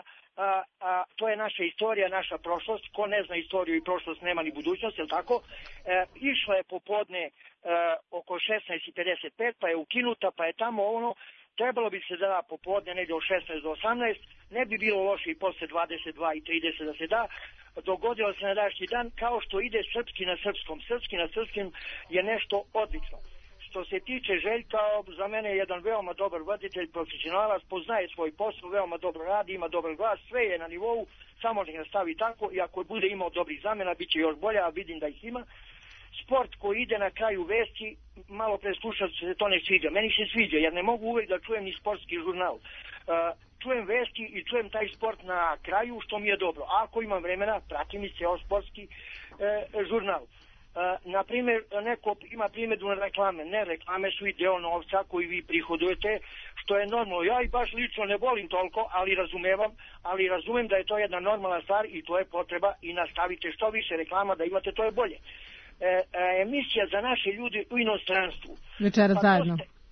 to je naša istorija, naša prošlost. Ko ne zna istoriju i prošlost nema ni budućnost, jel tako? Išla je popodne oko 16:55, pa je ukinuta, pa je tamo trebalo bi se da popodne negdje od 16 do 18, ne bi bilo loše i posle 22:30 da se da. Dogodilo se na današnji dan, kao što ide srpski na srpskom. Srpski na srpskim je nešto odlično. Što se tiče Željka, za mene je jedan veoma dobar voditelj, profesionalac, poznaje svoj posao, veoma dobro radi, ima dobar glas, sve je na nivou, samo nek nastavi tako i ako bude imao dobrih zamena, bit će još bolje, a vidim da ih ima. Sport koji ide na kraju vesti, malo pre slušat se to ne sviđa. Meni se sviđa, jer ne mogu uvek da čujem ni sportski žurnal. Čujem vesti i čujem taj sport na kraju, što mi je dobro. A ako imam vremena, pratim i ceo sportski žurnal. Na primjer, neko ima primjedbu na reklame. Ne, reklame su i deo novca koji vi prihodujete, što je normalno. Ja i baš lično ne volim toliko, ali razumem da je to jedna normalna stvar i to je potreba i nastavite što više reklama da imate, to je bolje. Emisija za naše ljudi u inostranstvu. Večera zajedno.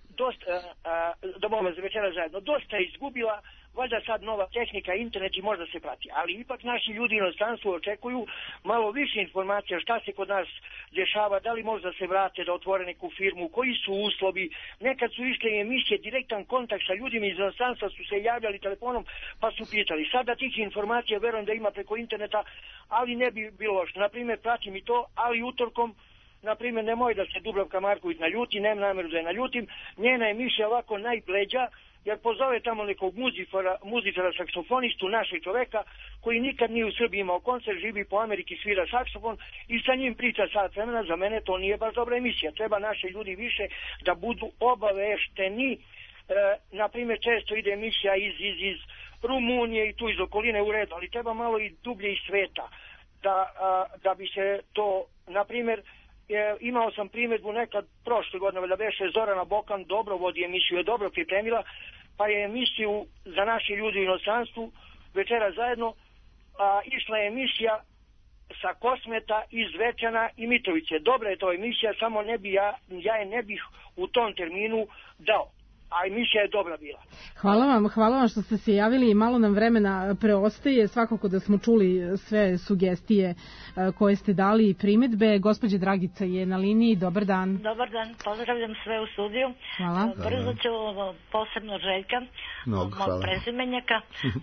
Večera zajedno. Dosta je izgubila, valjda sad nova tehnika, internet i možda se prati. Ali ipak naši ljudi u inostranstvu očekuju malo više informacija šta se kod nas dešava, da li možda se vrate da otvore neku firmu, koji su uslovi. Nekad su išle emisije, direktan kontakt sa ljudima iz inostranstva, su se javljali telefonom pa su pitali. Sada tih informacija verujem da ima preko interneta, ali ne bi bilo što. Naprimjer, pratim i to, ali utorkom, naprimjer, nemoj da se Dubravka Marković naljuti, nemam nameru da je naljutim, njena emisija ovako najbleđa, jer pozove tamo nekog muzičara, saksofonistu, našeg čoveka, koji nikad nije u Srbiji imao koncert, živi po Ameriki, svira saksofon i sa njim priča sat vremena. Za mene to nije baš dobra emisija. Treba naše ljudi više da budu obavešteni. Naprimjer, često ide emisija iz Rumunije i tu iz okoline, u redu, ali treba malo i dublje iz sveta da bi se to, naprimjer, imao sam primjedbu nekad prošle godine da beše Zorana Bokan dobro vodi emisiju, je dobro pripremila, pa je emisiju za naše ljudi u inostranstvu Večera zajedno išla je emisija sa Kosmeta, iz Zvečana i Mitrovice. Dobra je to emisija, samo ja je ne bih u tom terminu dao. A emisija je dobra bila. Hvala vam što ste se javili i malo nam vremena preostaje. Svakako da smo čuli sve sugestije koje ste dali i primedbe. Gospođa Dragica je na liniji. Dobar dan. Dobar dan, pozdravljam sve u studiju. Hvala. Brzo ću posebno Željka, mog prezimenjaka.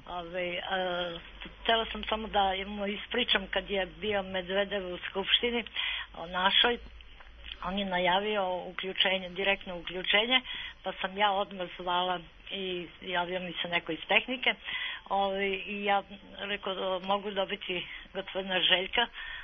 Htela sam samo da mu ispričam kad je bio Medvedev u Skupštini o našoj. On je najavio direktno uključenje, pa sam ja odmah zvala i javio mi se neko iz tehnike. I ja rekao, mogu dobiti gospodina Željka.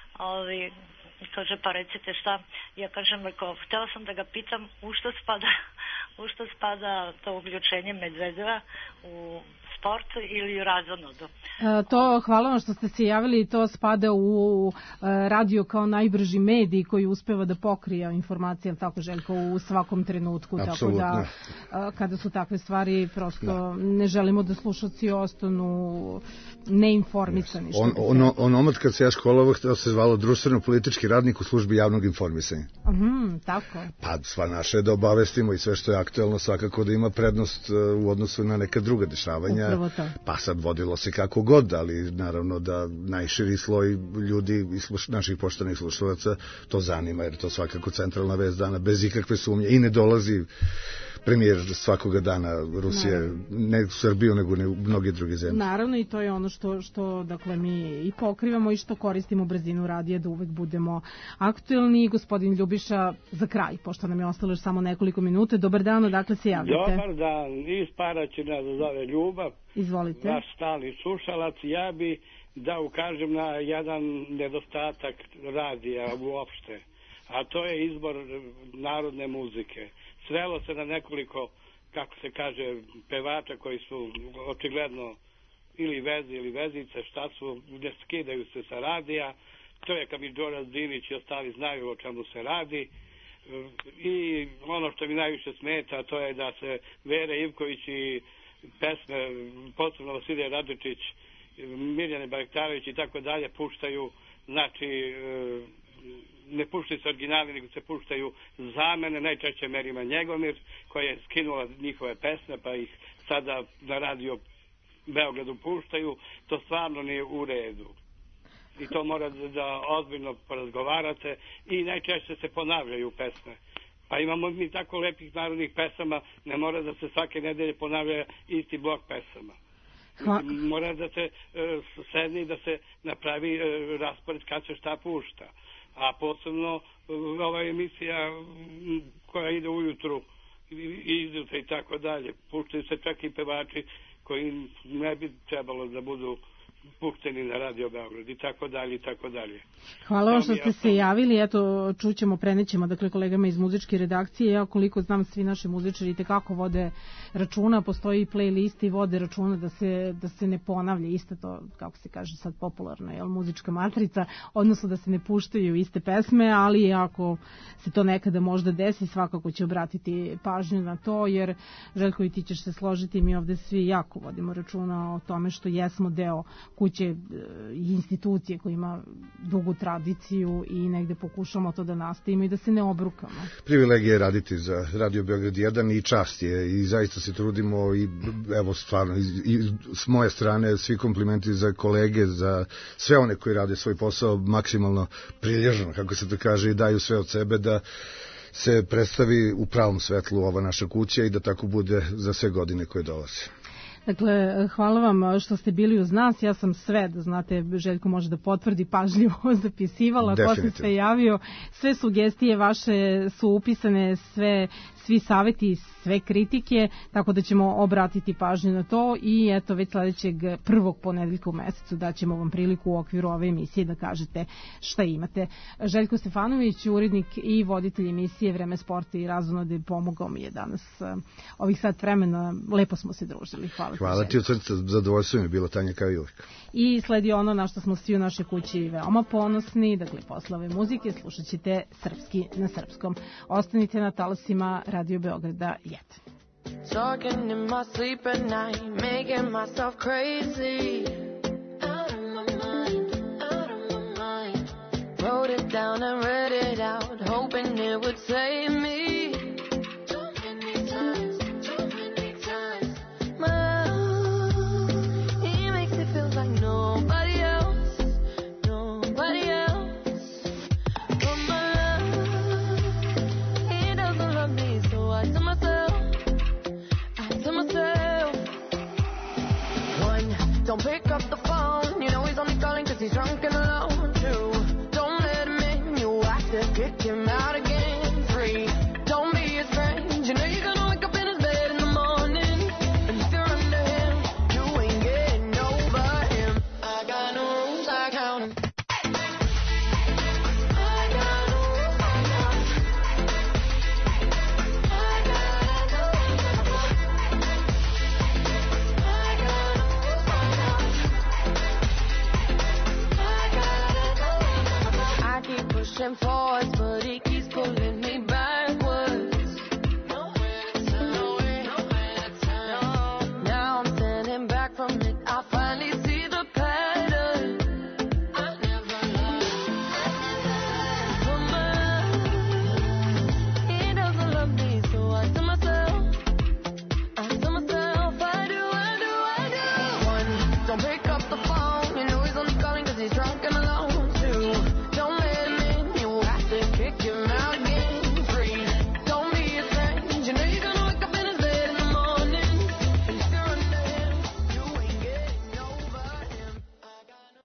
Kaže, pa recite šta. Ja kažem, htjela sam da ga pitam u što spada to uključenje Medvedeva u sport ili u razonodu. Hvala vam što ste se javili. To spada u radio kao najbrži medij koji uspeva da pokrije informacije, ali tako Željko, u svakom trenutku. Apsolutno. Tako da kada su takve stvari prosto ne želimo da slušalci ostanu neinformisani. Onomad kad se ja školovao, to se zvalo društveno-politički radnik u službi javnog informisanja. Tako. Pa sva naše je da obavestimo i sve što je aktuelno svakako da ima prednost u odnosu na neka druga dešavanja. Pa sad vodilo se kako god, ali naravno da najširi sloj ljudi i naših poštenih slušalaca to zanima, jer to svakako centralna vest dana, bez ikakve sumnje, i ne dolazi premijer svakoga dana Rusije, ne u Srbiju, nego u mnoge druge zemlje. Naravno, i to je ono što dakle, mi i pokrivamo i što koristimo brzinu radija da uvek budemo aktuelni. Gospodin Ljubiša, za kraj, pošto nam je ostalo još samo nekoliko minuta. Dobar dan, odakle se javljate? Dobar dan, iz Paraćina zove Ljubav. Izvolite. Vaš stalni slušalac. Ja bi da ukažem na jedan nedostatak radija uopšte, a to je izbor narodne muzike. Svelo se na nekoliko, kako se kaže, pevača koji su očigledno ili vezi ili vezice, šta su, ne skidaju se sa radija. To je Kamidžora Zdinić i ostali znaju o čemu se radi. I ono što mi najviše smeta, to je da se Vere Ivković i pesme, posebno Vasilije Radžičić, Mirjane Barektarović i tako dalje puštaju, znači ne puštaju se originali, nego se puštaju zamene, najčešće Merima Njegomir, koja je skinula njihove pesme, pa ih sada na radio Beogradu puštaju. To stvarno nije u redu. I to mora da ozbiljno porazgovarate i najčešće se ponavljaju pesme. Pa imamo mi tako lepih narodnih pesama, ne mora da se svake nedelje ponavlja isti blok pesama. Mora da se sedne i da se napravi raspored kad se šta pušta. A posebno ova emisija koja ide ujutru i tako dalje. Puštaju se čak i pevači koji ne bi trebalo da budu pušteni na Radio Beograd i tako dalje i tako dalje. Hvala vam što ste se javili. Eto, čućemo, prenećemo dakle kolegama iz muzičke redakcije. Ja koliko znam, svi naši muzičari itekako vode računa, postoji i playlist i vode računa da se ne ponavlja isto to, kako se kaže sad popularno, jel, muzička matrica, odnosno da se ne puštaju iste pesme, ali ako se to nekada možda desi, svakako će obratiti pažnju na to, jer Željko, i ti ćeš se složiti, mi ovde svi jako vodimo računa o tome što jesmo deo kuće i institucije koja ima dugu tradiciju i negde pokušamo to da nastavimo i da se ne obrukamo. Privilegija je raditi za Radio Beograd 1 i čast je i zaista se trudimo i evo stvarno i s moje strane svi komplimenti za kolege, za sve one koji rade svoj posao maksimalno prilježno, kako se to kaže, i daju sve od sebe da se predstavi u pravom svetlu ova naša kuća i da tako bude za sve godine koje dolaze. Dakle, hvala vam što ste bili uz nas. Ja sam sve, da znate, Željko može da potvrdi, pažljivo zapisivala. Ko se sve javio, sve sugestije vaše su upisane, svi saveti, sve kritike, tako da ćemo obratiti pažnju na to i eto, već sledećeg prvog ponedeljka u mesecu daćemo vam priliku u okviru ove emisije da kažete šta imate. Željko Stefanović, urednik i voditelj emisije Vreme sporta i razonode, pomogao mi je danas ovih sat vremena. Lepo smo se družili. Hvala ti od srca, zadovoljstvo mi je bilo, Tanja, kao i uvijek. I sledi ono na što smo svi u našoj kući veoma ponosni, dakle posle ove muzike slušat ćete Srpski na srpskom. Ostanite na talasima Radio Beograda 1. Talking in my sleep at night, making myself crazy. Out of my mind, out of my mind. out, hoping it would save me. Too many times, my love, he makes it feel like nobody else, nobody else. But my love, he doesn't love me, so I tell myself, one, don't pick up the phone, you know he's only calling 'cause he's drunk and alone. Two, don't let him in, you have to kick him out again. Three, don't be his friend, you know you're gonna wake up in his bed in the morning, and if you're under him, you ain't getting over him. I got no rules, I count 'em. I got no rules, I count 'em. I got no rules, I count 'em. I keep pushing forwards, but he keeps